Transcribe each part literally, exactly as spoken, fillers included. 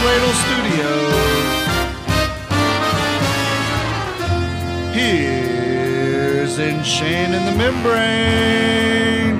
Ladle Studios. Here's In Shane in the Membrane.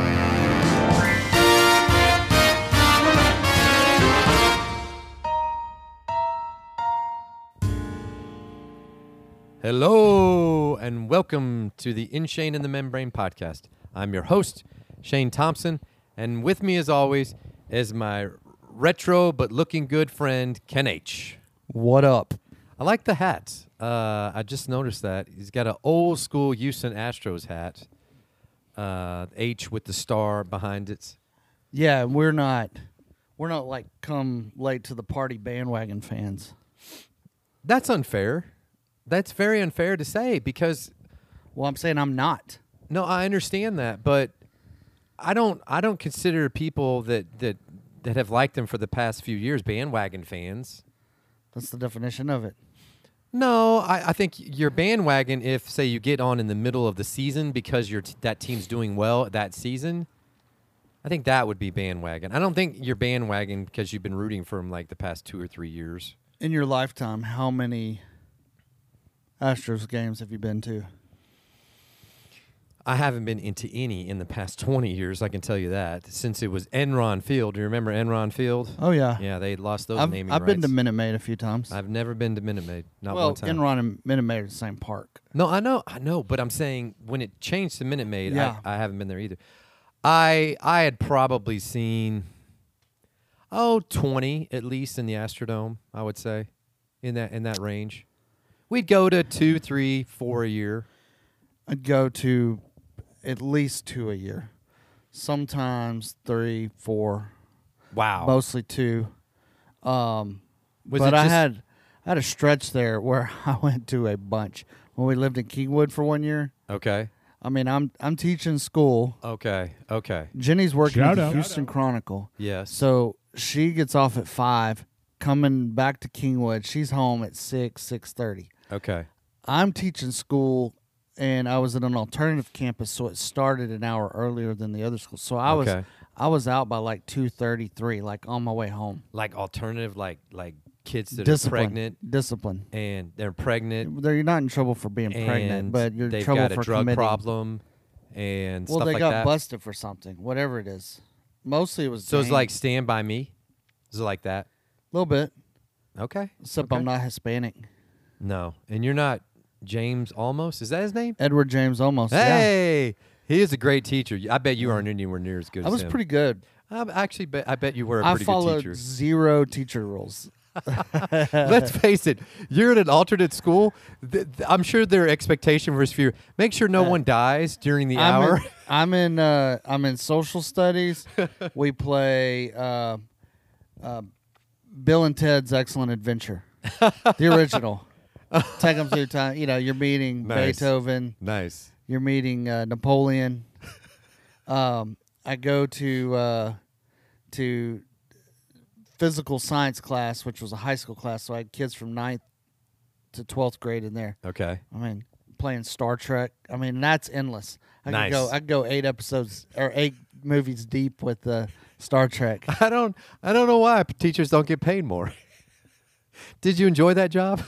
Hello, and welcome to the In Shane in the Membrane podcast. I'm your host, Shane Thompson, and with me, as always, is my retro but looking good friend, Ken H. What up? I like the hat. Uh, I just noticed that. He's got an old school Houston Astros hat, uh, H with the star behind it. Yeah, we're not, we're not like come late to the party bandwagon fans. That's unfair. That's very unfair to say because... Well, I'm saying I'm not. No, I understand that, but I don't I don't consider people that, that, that have liked them for the past few years bandwagon fans. That's the definition of it. No, I, I think you're bandwagon if, say, you get on in the middle of the season because you're t- that team's doing well that season. I think that would be bandwagon. I don't think you're bandwagon because you've been rooting for them like the past two or three years. In your lifetime, how many Astros games have you been to? I haven't been into any in the past twenty years, I can tell you that, since it was Enron Field. Do you remember Enron Field? Oh, yeah. Yeah, they lost those I've, naming I've rights. been to Minute Maid a few times. I've never been to Minute Maid, not well, one time. Enron and Minute Maid are the same park. No, I know, I know, but I'm saying when it changed to Minute Maid, Yeah. I, I haven't been there either. I I had probably seen, oh, twenty at least in the Astrodome, I would say, in that in that range. We'd go to two, three, four a year. I'd go to at least two a year. Sometimes three, four. Wow. Mostly two. Um, Was but it I just- had I had a stretch there where I went to a bunch. When we lived in Kingwood for one year, Okay. I mean, I'm I'm teaching school. Okay. Okay. Jenny's working Shout at the out. Houston Chronicle. Yes. So she gets off at five, coming back to Kingwood. She's home at six, six thirty. Okay. I'm teaching school, and I was at an alternative campus, so it started an hour earlier than the other school. So I was Okay. I was out by like two thirty three, like on my way home. Like alternative, like like kids that Discipline. are pregnant Discipline. and they're pregnant They're, you're not in trouble for being and pregnant, but you're in they've trouble got a for drug committing. problem and Well, stuff they like got that. busted for something, whatever it is. Mostly it was. So it's gang. like Stand By Me? Is it like that? a little bit, Okay. except Okay. I'm not Hispanic. No. And you're not James Almost? Is that his name? Edward James almost. Yeah. Hey, he is a great teacher. I bet you aren't anywhere near as good I as was him. pretty good. I actually bet I bet you were a I pretty good followed teacher. zero teacher rules. Let's face it, you're at an alternate school. Th- th- I'm sure their expectation was for you. Make sure no Uh, one dies during the I'm hour. In, I'm in. Uh, I'm in social studies. We play uh, uh, Bill and Ted's Excellent Adventure, the original. Take them through time. You know, you're meeting Nice. Beethoven. Nice. You're meeting uh, Napoleon. Um, I go to uh, to physical science class, which was a high school class, so I had kids from ninth to twelfth grade in there. Okay. I mean, playing Star Trek. I mean, that's endless. I Nice. could go. I could go eight episodes or eight movies deep with uh, Star Trek. I don't. I don't know why teachers don't get paid more. Did you enjoy that job?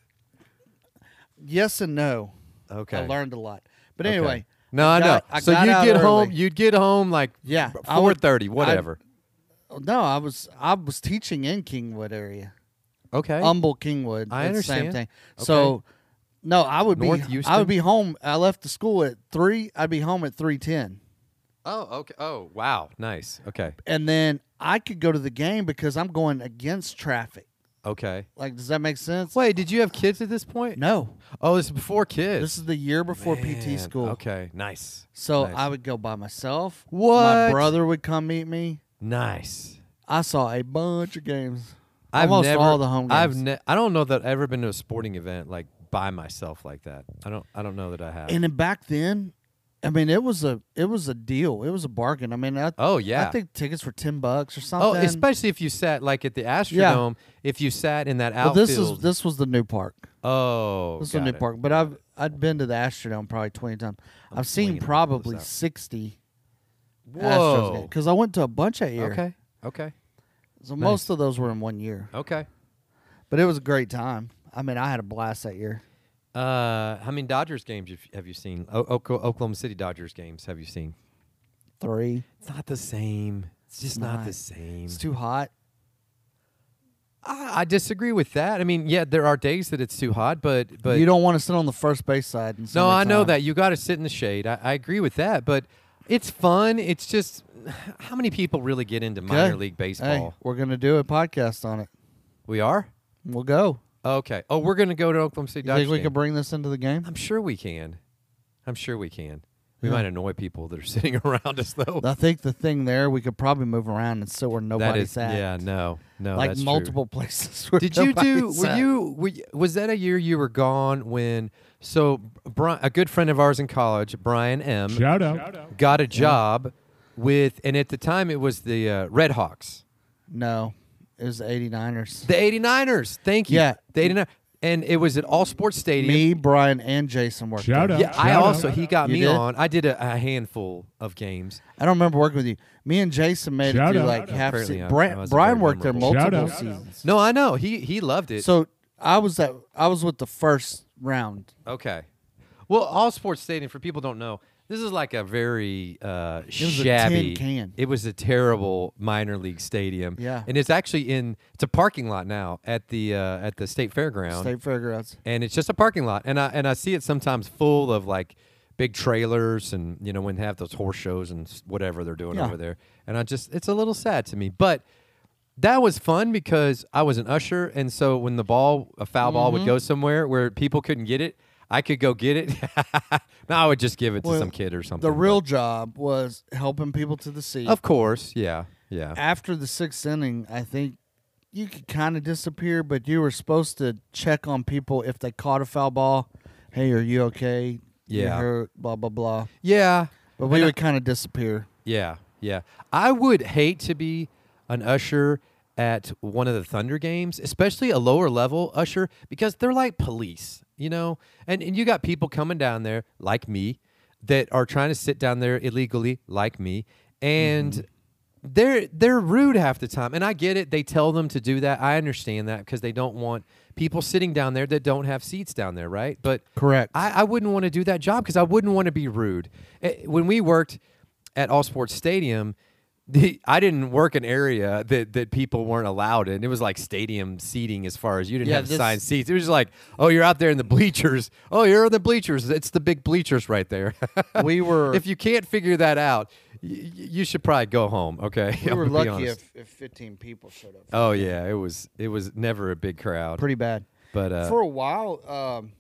Yes and no. Okay. I learned a lot. But Okay. anyway, No, I I know. got- I so got you'd out get early. home. You'd get home like Yeah, I four would- thirty, whatever. no, I was I was teaching in Kingwood area. Okay. Humble Kingwood. I it's the Same understand. thing. Okay. So, no, I would North be. Houston? I would be home. I left the school at three. I'd be home at three ten, oh, okay. Oh, wow. Nice. Okay. and then I could go to the game because I'm going against traffic. Okay. Like, does that make sense? Wait, did you have kids at this point? No, Oh, this is before kids. this is the year before P T Man, school. Okay. Nice. So Nice. I would go by myself. What? My brother would come meet me. Nice. I saw a bunch of games. I've Almost never, all the home games. I've ne- I don't know that I've ever been to a sporting event like by myself like that. I don't. I don't know that I have. And then back then, I mean, it was a it was a deal. It was a bargain. I mean, I, oh yeah. I think tickets were ten bucks or oh, something. especially if you sat like at the Astrodome. If you sat in that Well, outfield. this is this was the new park. oh. This is the got new it. park. But I've I'd been to the Astrodome probably twenty times. I'm I've seen flinging probably those out. sixty Astros Whoa. games because I went to a bunch that year. Okay. Okay. So Nice. most of those were in one year. Okay. But it was a great time. I mean, I had a blast that year. Uh, how many Dodgers games have- have you seen? O- Oka- Oklahoma City Dodgers games have you seen? Three. It's not the same. It's just not, not. the same. It's too hot. I, I disagree with that. I mean, yeah, there are days that it's too hot, but but you don't want to sit on the first base side. In no, I know summertime. that you got to sit in the shade. I, I agree with that, but it's fun. It's just how many people really get into minor Good. league Hey, baseball? we're going to do a podcast on it. We are. We'll go. Okay. Oh, we're gonna go to Oklahoma City You Dodgers. think we game. could bring this into the game? I'm sure we can. I'm sure we can. We Yeah. might annoy people that are sitting around us, though. I think the thing there, we could probably move around and sit where that nobody's is, at. yeah, no, no, like that's true. multiple places. Where Did you do? nobody's Were at. you, were you? Was that a year you were gone when? So, Bri- a good friend of ours in college, Brian M, Shout out. got a job with, and at the time it was the uh, Red Hawks, No, it was the eighty-niners. the eighty-niners. Thank you. Yeah. the eighty-nine, and it was at All Sports Stadium. Me, Brian, and Jason worked Shout there. out. Yeah, I Shout also out. he got You me did? on. I did a, a handful of games. I don't remember working with you. Me and Jason made Shout it through out. like half. Apparently Se- I- Bri- I was Brian very worked there memorable. Shout multiple out. seasons. No, I know he he loved it. So I was at. I was with the first round. Okay. Well, All Sports Stadium, for people who don't know, this is like a very uh, was a shabby. tin can. It was a terrible minor league stadium. Yeah. And it's actually in it's a parking lot now at the uh, at the State Fairground. State Fairgrounds. And it's just a parking lot. And I and I see it sometimes full of like big trailers and you know when they have those horse shows and s- whatever they're doing Yeah. over there. And I just it's a little sad to me. But that was fun because I was an usher, and so when the ball, a foul ball, would Mhm. go somewhere where people couldn't get it, I could go get it. Now I would just give it to Well, some kid or something. The real but- job was helping people to the seat. of course, yeah, yeah, After the sixth inning, I think you could kind of disappear, but you were supposed to check on people if they caught a foul ball. Hey, are you okay? You Yeah. hurt, blah blah blah. yeah, But we And I- would kind of disappear. yeah, yeah. I would hate to be an usher at one of the Thunder games, especially a lower level usher, because they're like police, you know. And and you got people coming down there like me that are trying to sit down there illegally, like me, and. Mm-hmm. They're they're rude half the time, and I get it. They tell them to do that. I understand that because they don't want people sitting down there that don't have seats down there, right? But Correct. I, I wouldn't want to do that job because I wouldn't want to be rude. Eh, When we worked at All Sports Stadium, the, I didn't work an area that, that people weren't allowed in. It was like stadium seating as far as you didn't Yeah, have this- assigned seats. It was just like, oh, you're out there in the bleachers. Oh, you're in the bleachers. It's the big bleachers right there. we were If you can't figure that out, y- you should probably go home. Okay, we I'm were gonna be lucky honest. if, if fifteen people showed up. Oh yeah, it was it was never a big crowd, Pretty bad. but uh, For a while, um,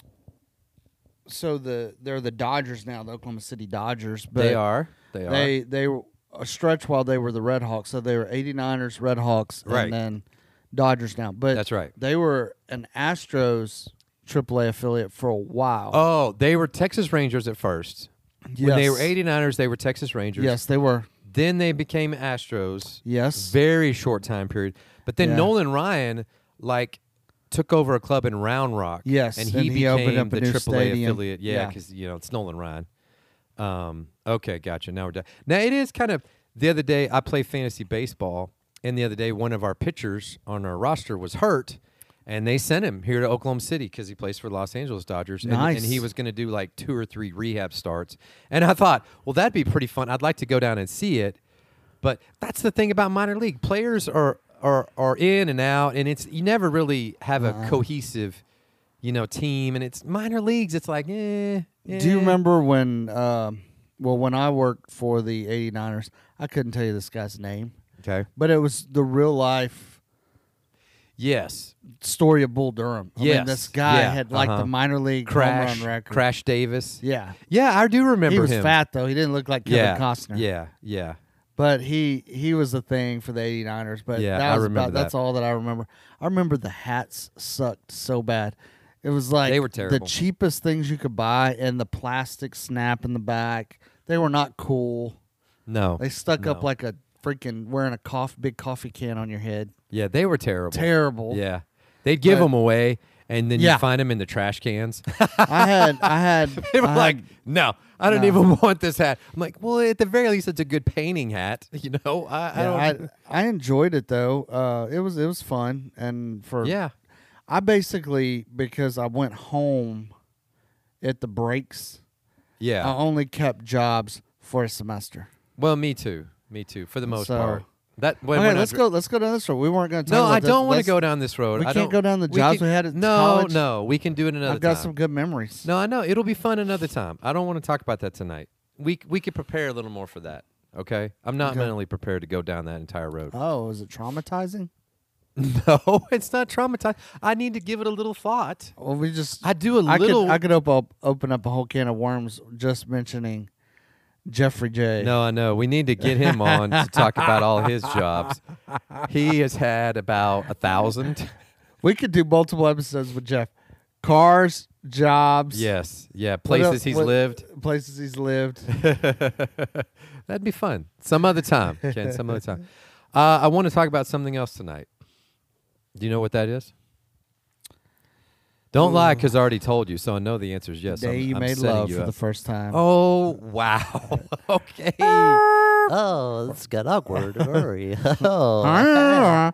so the they're the Dodgers now, the Oklahoma City Dodgers. But they are they are They they were a stretch while they were the Red Hawks. So they were eighty-niners, Red Hawks, Right. and then Dodgers now. But That's right. They were an Astros triple A affiliate for a while. Oh, they were Texas Rangers at first. yes. When they were eighty-niners, they were Texas Rangers. Yes, they were. Then they became Astros. Yes. Very short time period. But then Yeah. Nolan Ryan, like, took over a club in Round Rock. Yes, and and he he became opened up a the new triple A stadium. affiliate. Yeah, Yeah. because you know it's Nolan Ryan. Um. Okay, gotcha. Now we're done. Now it is kind of. The other day I play fantasy baseball, and the other day one of our pitchers on our roster was hurt, and they sent him here to Oklahoma City because he plays for the Los Angeles Dodgers. And, Nice. and he was going to do like two or three rehab starts. And I thought, well, that'd be pretty fun. I'd like to go down and see it. But that's the thing about minor league players are are are in and out, and it's you never really have a Uh-uh. cohesive, you know, team. And it's minor leagues. It's like, eh. Do you eh. remember when? Um, well, when I worked for the eighty-niners, I couldn't tell you this guy's name, Okay. but it was the real life Yes. story of Bull Durham. I mean, Yes. this guy Yeah. had like Uh-huh. the minor league Crash. home run record. Crash Davis. Yeah. Yeah, I do remember He was him. fat though. He didn't look like Kevin Yeah. Costner. Yeah. Yeah. But he he was a thing for the eighty-niners. But Yeah, that I was remember about, that's that. all that I remember. I remember the hats sucked so bad. It was like They were the terrible. cheapest things you could buy, and the plastic snap in the back. They were not cool. No. They stuck up No. like a freaking wearing a coffee, big coffee can on your head. Yeah, they were terrible. Terrible. Yeah. They'd give But- them away, and then Yeah. you find them in the trash cans. I had, I had, They were I like, had- no, I don't No. even want this hat. I'm like, well, at the very least, it's a good painting hat. You know, I, I yeah, don't. I, I enjoyed it though. Uh, it was, it was fun, and for yeah. I basically because I went home at the breaks. Yeah. I only kept jobs for a semester. Well, me too. Me too. For the most So- part. That. When, Okay, when I let's dr- go. Let's go down this road. We weren't going to talk No, about I this. don't want to Let's- go down this road. we I can't don't, go down the jobs we had at no, college? No, we can do it another I've got time. some good memories. No, I know it'll be fun another time. I don't want to talk about that tonight. We we could prepare a little more for that. Okay, I'm not Okay. mentally prepared to go down that entire road. Oh, is it traumatizing? No, it's not traumatized. I need to give it a little thought. Well, we just. I do a I little. could. I could op- up, open up a whole can of worms just mentioning Jeffrey J. No, I know. We need to get him on to talk about all his jobs. He has had about a thousand. We could do multiple episodes with Jeff. Cars, jobs. Yes, yeah, what places el- he's what- lived. Places he's lived. That'd be fun. Some other time, Ken. Some other time. Uh, I want to talk about something else tonight. Do you know what that is? Don't lie, because I already told you, so I know the answer is yes. Day I'm, you I'm made setting love you for up. the first time. Oh, wow. Okay. Oh, this got awkward. Hurry. Oh.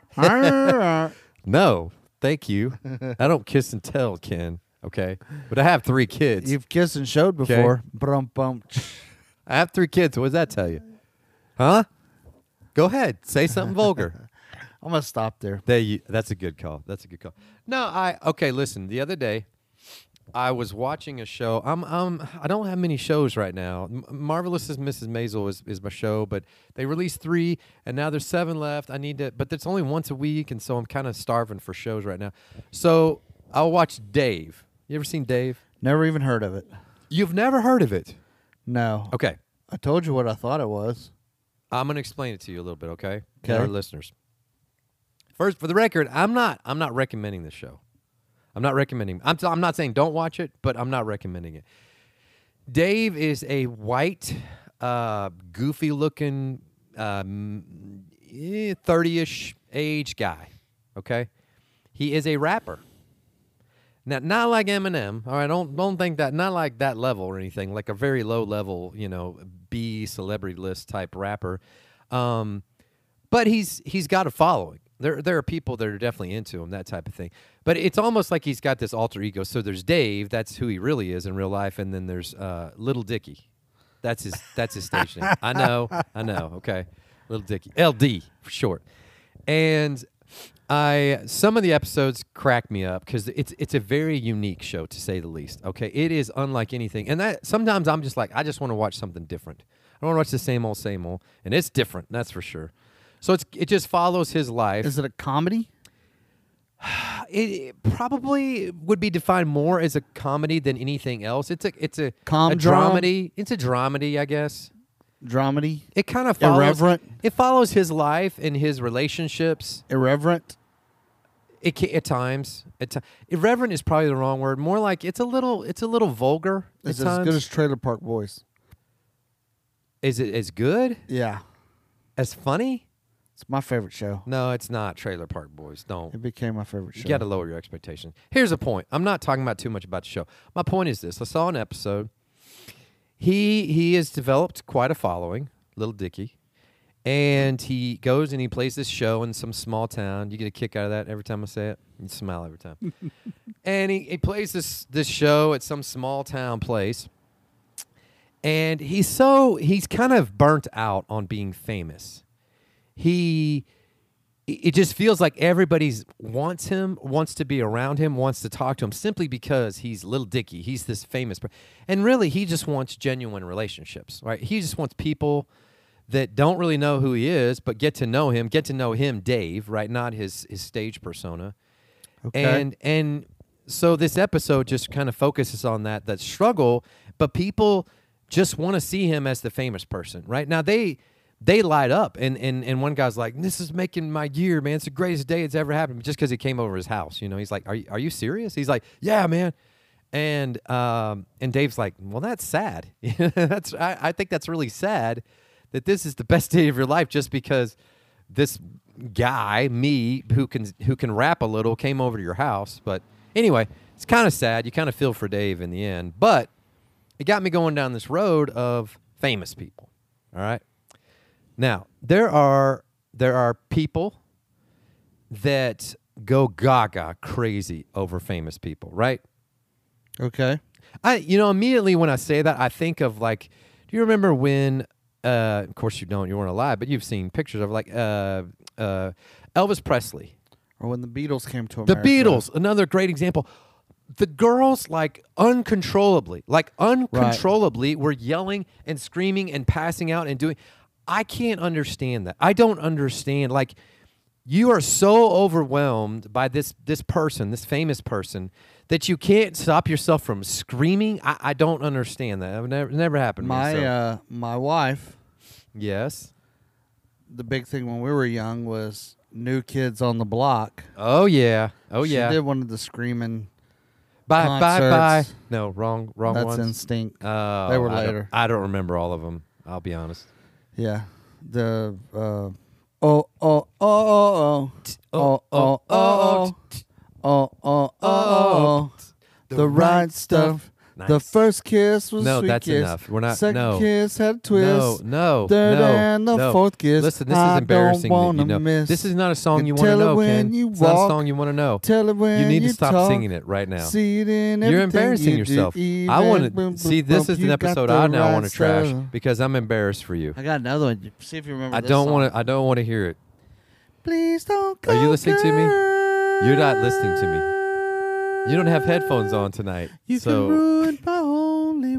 No, thank you. I don't kiss and tell, Ken. Okay, but I have three kids. You've kissed and showed Okay. before. Brum bum. I have three kids. What does that tell you? Huh? Go ahead. Say something vulgar. I'm gonna stop there. There you, that's a good call. That's a good call. No, I okay. Listen, the other day, I was watching a show. I'm um I don't have many shows right now. M- Marvelous as Missus Maisel is, is my show, but they released three, and now there's seven left. I need to, but it's only once a week, and so I'm kind of starving for shows right now. So I'll watch Dave. You ever seen Dave? Never even heard of it. You've never heard of it? No. Okay, I told you what I thought it was. I'm gonna explain it to you a little bit. Okay, to Okay. our listeners. First, for the record, I'm not I'm not recommending this show. I'm not recommending. I'm t- I'm not saying don't watch it, but I'm not recommending it. Dave is a white, uh, goofy-looking, um, eh, thirty-ish age guy. Okay, he is a rapper. Now, not like Eminem. All right, don't don't think that. Not like that level or anything. Like a very low level, you know, B celebrity list type rapper. Um, but he's he's got a following. There there are people that are definitely into him, that type of thing. But it's almost like he's got this alter ego. So there's Dave, that's who he really is in real life, and then there's uh, Little Dicky. That's his that's his stage name. I know, I know. Okay, Little Dicky, L D for short. And I some of the episodes crack me up because it's it's a very unique show, to say the least. Okay, it is unlike anything, and that sometimes I'm just like I just want to watch something different. I don't want to watch the same old same old, and it's different, that's for sure. So it's it just follows his life. Is it a comedy? It, it probably would be defined more as a comedy than anything else. It's a it's a, Com a dram? dramedy. It's a dramedy, I guess. Dramedy? It kind of follows. Irreverent? It follows his life and his relationships. Irreverent? It ca- at times, at ti- irreverent is probably the wrong word. More like it's a little, it's a little vulgar. Is at it as times. good as Trailer Park Boys? Is it as good Yeah. as funny? It's my favorite show. No, it's not. Trailer Park Boys. Don't. It became my favorite show. You got to lower your expectations. Here's a point. I'm not talking about too much about the show. My point is this: I saw an episode. He he has developed quite a following, Little Dicky, and he goes and he plays this show in some small town. You get a kick out of that every time I say it. You smile every time. And he, he plays this this show at some small town place. And he's so he's kind of burnt out on being famous. He it just feels like everybody's wants him, wants to be around him, wants to talk to him simply because he's Little Dicky. He's this famous person. And really he just wants genuine relationships, right? He just wants people that don't really know who he is, but get to know him, get to know him, Dave, right? Not his his stage persona. Okay. And and so this episode just kind of focuses on that that struggle, but people just want to see him as the famous person, right? Now they they light up, and and and one guy's like, "This is making my year, man. It's the greatest day it's ever happened." Just because he came over his house, you know, he's like, "Are you are you serious?" He's like, "Yeah, man." And um and Dave's like, "Well, that's sad. that's I, I think that's really sad that this is the best day of your life just because this guy, me, who can who can rap a little, came over to your house, but." Anyway, it's kind of sad. You kind of feel for Dave in the end, but it got me going down this road of famous people. All right. Now there are there are people that go gaga crazy over famous people, right? Okay. I you know immediately when I say that I think of like, do you remember when? Uh, of course you don't. You weren't alive, but you've seen pictures of like uh, uh, Elvis Presley. Or when the Beatles came to The America. Beatles, another great example. The girls, like, uncontrollably, like, uncontrollably were yelling and screaming and passing out and doing. I can't understand that. I don't understand. Like, you are so overwhelmed by this this person, this famous person, that you can't stop yourself from screaming. I, I don't understand that. It never, never happened to me. My so. uh, my wife. Yes. The big thing when we were young was New Kids on the Block. Oh, yeah. Oh, she yeah. did one of the screaming. Bye, bye, bye. concerts. No, wrong, wrong That's ones. Instinct. Oh, They were I don't- later. I don't remember all of them. I'll be honest. Yeah. The uh, oh oh oh oh oh oh oh oh oh oh oh the right stuff. The Nice. first kiss was No, sweet that's kiss. enough. We're not- Second no. kiss had a No, twist. no, Third no, and the no. fourth kiss. Listen, this I is embarrassing. don't that you wanna know. miss. This is not a song And you want to tell it know, when Ken. you It's not a walk. song you want to know. Tell it when You need you to stop talk. singing it right now. See it in You're everything embarrassing you do, yourself. I even want when- to see. This is you an got episode the I now right want to trash stuff. because I'm embarrassed for you. I got another one. See if you remember. I this don't song. want to. I don't want to hear it. Please don't Are you go, listening to me? girl. You're not listening to me. You don't have headphones on tonight, You so can ruin my only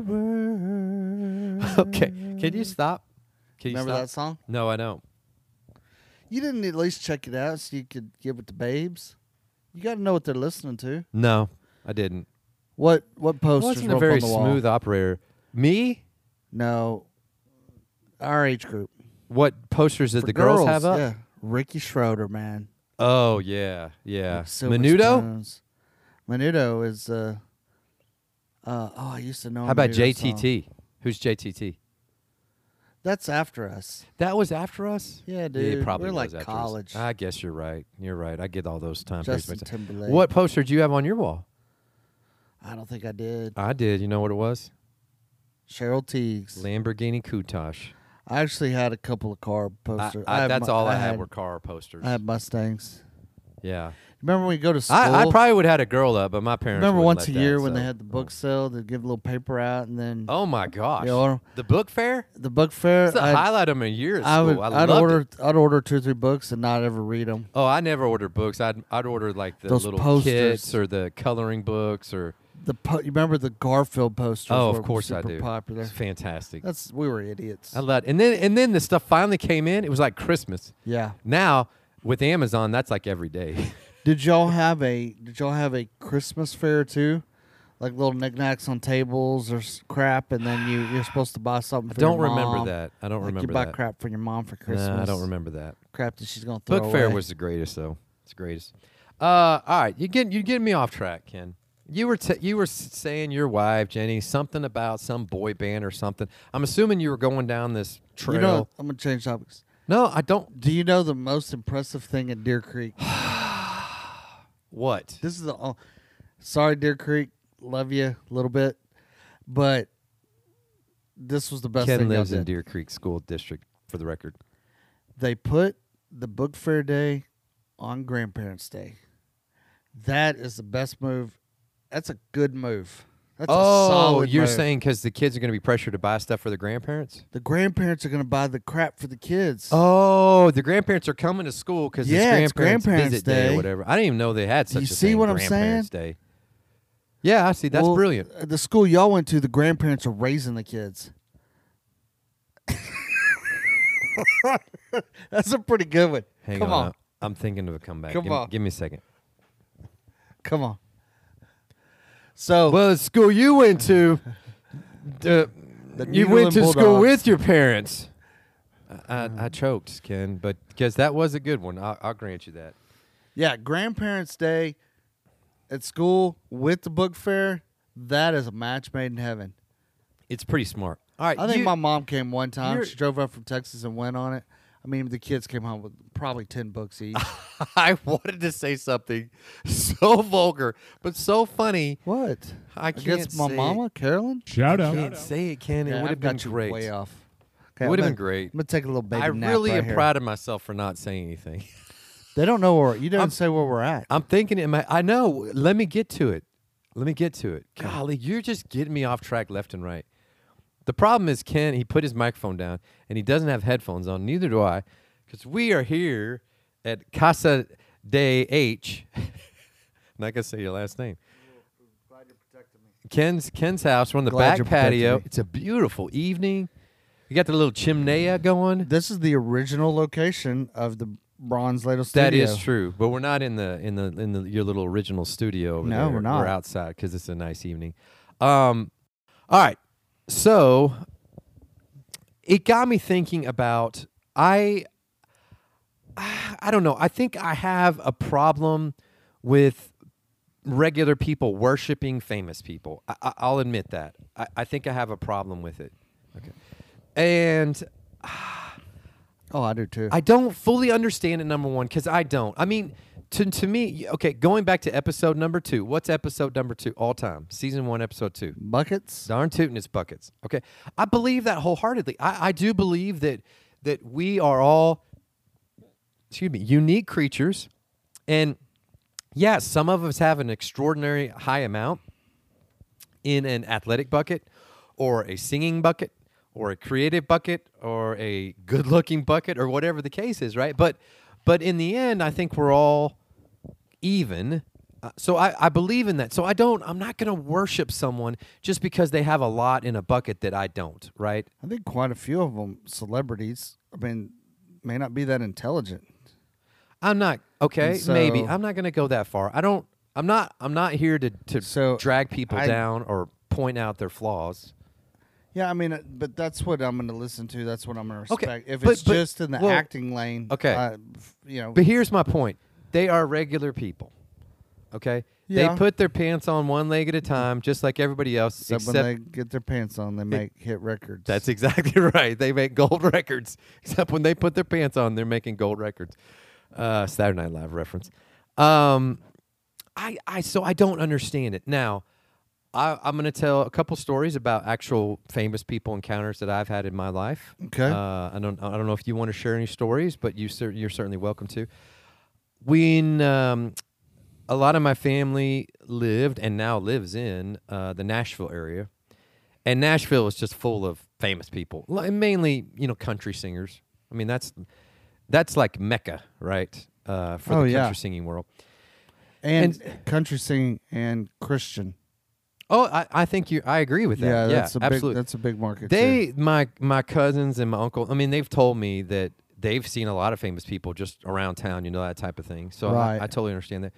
word. okay. Can you stop? Can you Remember stop? that song? No, I don't. You didn't at least check it out so you could give it to babes. You got to know what they're listening to. No, I didn't. What what I posters wasn't were a up very on the wall? smooth operator. Me? No, our age group. What posters did For the girls, have up? Yeah, Ricky Schroeder, man. Oh yeah, yeah. Silver Menudo? Spoons. Menudo is. Uh, uh, oh, I used to know. a How about Menudo J song. T T? Who's J T T? That's after us. That was after us? Yeah, Yeah, dude. it probably We're was like after us. college. I guess you're right. You're right. I get all those time periods Justin myself. Timberlake. What poster did you have on your wall? I don't think I did. I did. You know what it was? Cheryl Teagues. Lamborghini Countach. I actually had a couple of car I, posters. I, had that's mu- all I, had, had were car posters. I had Mustangs. yeah. Remember when we go to school? I, I probably would have had a girl up, but my parents Remember wouldn't once let a year that, when they so- had the book sale, they'd give a little paper out, and then Oh my gosh. You order- The book fair? the book fair. It's the I'd, highlight of my year at I would, school. I I'd loved order, it. I'd order two or three books and not ever read them. Oh, I never ordered books. I'd I'd order like the Those little posters. kits or the coloring books or The po- you remember the Garfield posters? Oh, were of course I super do. Popular. It's fantastic. That's we were idiots. I loved and then and then the stuff finally came in. It was like Christmas. Yeah. Now with Amazon, that's like every day. Did y'all have a Did y'all have a Christmas fair too? Like little knickknacks on tables or s- crap, and then you you're supposed to buy something. I For don't your remember mom. that. I don't Like remember you buy that. crap for your mom for Christmas. Nah, I don't remember that. Crap that she's gonna throw Book fair away. was the greatest though. It's the greatest. Uh, all right, you get you getting me off track, Ken. You were t- you were s- saying your wife Jenny something about some boy band or something. I'm assuming you were going down this trail. You know, I'm gonna change topics. No, I don't. Do you know the most impressive thing at Deer Creek? What? This is the. Oh, sorry, Deer Creek. Love you a little bit, but this was the best Ken thing y'all lives in did. Deer Creek School District, for the record. They put the book fair day on Grandparents' Day. That is the best move. That's a good move. That's a oh, solid you're move. saying because the kids are going to be pressured to buy stuff for their grandparents? the grandparents are going to buy the crap for the kids. Oh, the grandparents are coming to school because Yeah, it's it's grandparents, Grandparents' visit day. Day. or whatever. I didn't even know they had such You a see thing, what I'm Grandparents' Day. Yeah, I see. That's Well, brilliant. at the school y'all went to, the grandparents are raising the kids. That's a pretty good one. Hang Come on. on. I'm thinking of a comeback. Come give, on. give me a second. Come on. So Well, the school you went to, uh, The you Needle went and to school Bulldogs. with your parents. I, I, I choked, Ken, but because that was a good one. I'll, I'll grant you that. yeah, Grandparents' Day at school with the book fair, that is a match made in heaven. It's pretty smart. All right, I think you- my mom came one time. you're- She drove up from Texas and went on it. I mean, the kids came home with probably ten books each. I wanted to say something so vulgar, but so funny. What? I can't Against my say mama, Carolyn? Shout I out. can't say it, Ken. It Yeah, would I've have been got you great. way off. It Okay, would have I'm been gonna- great. I'm gonna take a little baby I nap really right am here. proud of myself for not saying anything. They don't know where you didn't I'm- say where we're at. I'm thinking it might. I know. Let me get to it. Let me get to it. Golly, you're just getting me off track left and right. The problem is Ken. He put his microphone down and he doesn't have headphones on. Neither do I, because we are here at Casa de H. I'm not gonna say your last name. Ken's Ken's house. We're on the Glad you're back protecting patio. me. It's a beautiful evening. You got the little chimney going. This is the original location of the Bronze Ladle Studio. That is true, but we're not in the in the in the your little original studio over No, there. we're not. We're outside because it's a nice evening. Um, all right, so it got me thinking about I. I don't know. I think I have a problem with regular people worshiping famous people. I, I, I'll admit that. I, I think I have a problem with it. Okay, and. Oh, I do too. I don't fully understand it, number one, because I don't. I mean, to to me, okay, going back to episode number two. What's episode number two all time? Season one, episode two. Buckets. Darn tootin' it's buckets. Okay. I believe that wholeheartedly. I, I do believe that that we are all, excuse me, unique creatures. And yeah, some of us have an extraordinary high amount in an athletic bucket or a singing bucket or a creative bucket, or a good-looking bucket, or whatever the case is, right? But, but in the end, I think we're all even. Uh, so I, I believe in that. So I don't. I'm not going to worship someone just because they have a lot in a bucket that I don't, right? I think quite a few of them celebrities. I mean, may not be that intelligent. I'm not. Okay, And maybe so- I'm not going to go that far. I don't. I'm not. I'm not here to to So, drag people I- down or point out their flaws. Yeah, I mean, uh, but that's what I'm going to listen to. That's what I'm going to Okay, respect. If but- it's but- just in the well, acting lane, okay. uh, f- you know, But here's my point. They are regular people. Okay? Yeah. They put their pants on one leg at a time, just like everybody else. except, Except, when they get their pants on, they make hit records. that's exactly right. They make gold records. Except when they put their pants on, they're making gold records. Uh, Saturday Night Live reference. Um, I, I, so I don't understand it. Now, I, I'm going to tell a couple stories about actual famous people encounters that I've had in my life. Okay. Uh, I don't. I don't know if you want to share any stories, but you cer- you're certainly welcome to. When um, a lot of my family lived and now lives in uh, the Nashville area, and Nashville is just full of famous people, li- mainly you know country singers. I mean that's that's like Mecca, right? Uh, for Oh, the yeah. country singing world. and, and- country singing and Christian. Oh, I, I think you. I agree with that. Yeah, Yeah, that's a absolutely. big. That's a big market. They, too. my my cousins and my uncle. I mean, they've told me that they've seen a lot of famous people just around town. You know that type of thing. So Right. I, I totally understand that.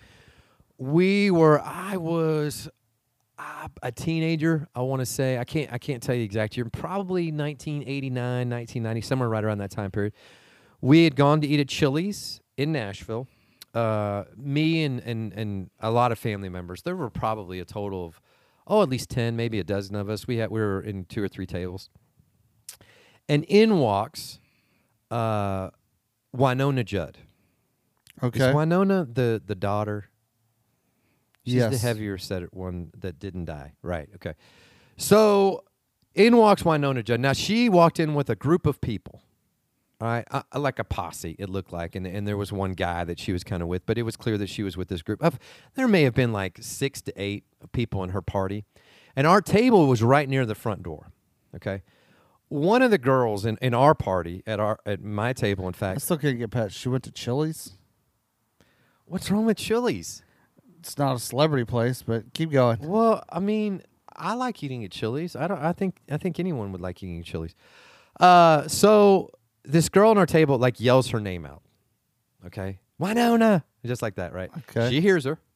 We were. I was uh, a teenager. I want to say. I can't. I can't tell you the exact year. Probably nineteen eighty-nine, nineteen ninety, somewhere right around that time period. We had gone to eat at Chili's in Nashville. Uh, me and, and and a lot of family members. There were probably a total of. Oh, at least ten, maybe a dozen of us. We had we were in two or three tables, and in walks uh, Winona Judd. Okay. Is Winona the the daughter? She's the Yes. heavier set one that didn't die. Right. Okay. So in walks Winona Judd. Now she walked in with a group of people. All right, uh, like a posse, it looked like, and and there was one guy that she was kind of with, but it was clear that she was with this group. Of, there may have been like six to eight people in her party, and our table was right near the front door. Okay, one of the girls in, in our party at our at my table, in I fact, still can't get past. She went to Chili's. what's wrong with Chili's? It's not a celebrity place, but keep going. Well, I mean, I like eating at Chili's. I don't. I think. I think anyone would like eating at Chili's. Uh, so this girl on our table like yells her name out. Okay, Winona, just like that, right? Okay. She hears her.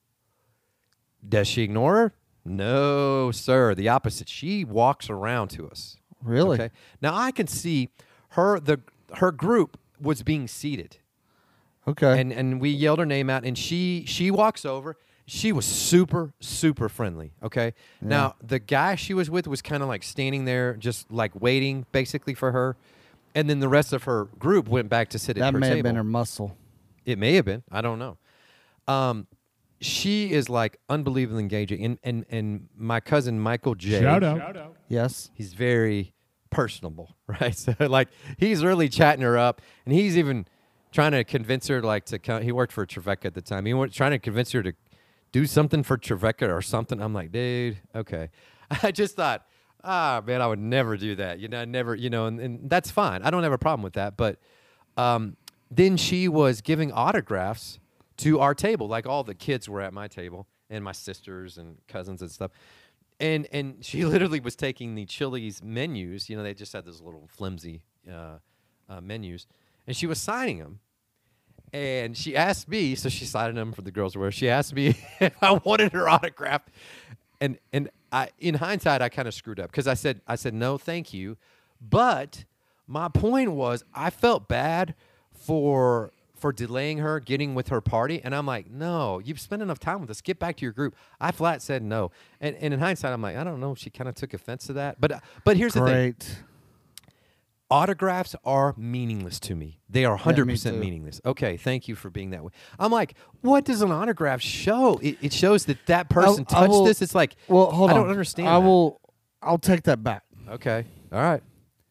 Does she ignore her? No, sir. The opposite. She walks around to us. Really? Okay. Now I can see her. The her group was being seated. Okay. And and we yelled her name out, and she she walks over. She was super super friendly. Okay. Now the guy she was with was kind of like standing there, just like waiting, basically for her. And then the rest of her group went back to sit that at her may table. have been her muscle. It may have been. I don't know. Um, she is like unbelievably engaging, and and and my cousin Michael J. Shout out. Shout out. Yes. He's very personable, right? So like he's really chatting her up, and he's even trying to convince her like to come. He worked for Trevecca at the time. He was trying to convince her to do something for Trevecca or something. I'm like, dude, okay. I just thought, ah, man, I would never do that. You know, I never, you know, and, and that's fine. I don't have a problem with that. But um, then she was giving autographs to our table, like all the kids were at my table, and my sisters and cousins and stuff. And and she literally was taking the Chili's menus. You know, they just had those little flimsy uh, uh, menus, and she was signing them. And she asked me, so she signed them for the girls to wear. She asked me if I wanted her autograph, and and I, in hindsight, I kind of screwed up because I said I said no, thank you. But my point was, I felt bad for. for delaying her getting with her party. And I'm like, no, you've spent enough time with us. Get back to your group. I flat said no. And, and in hindsight, I'm like, I don't know if she kind of took offense to that. But but here's Great. the thing. Autographs are meaningless to me. They are one hundred percent too. meaningless. Okay, thank you for being that way. I'm like, what does an autograph show? It, it shows that that person I touched will- this. It's like, Well, hold I on. don't understand I that. will. I'll take that back. Okay, all right.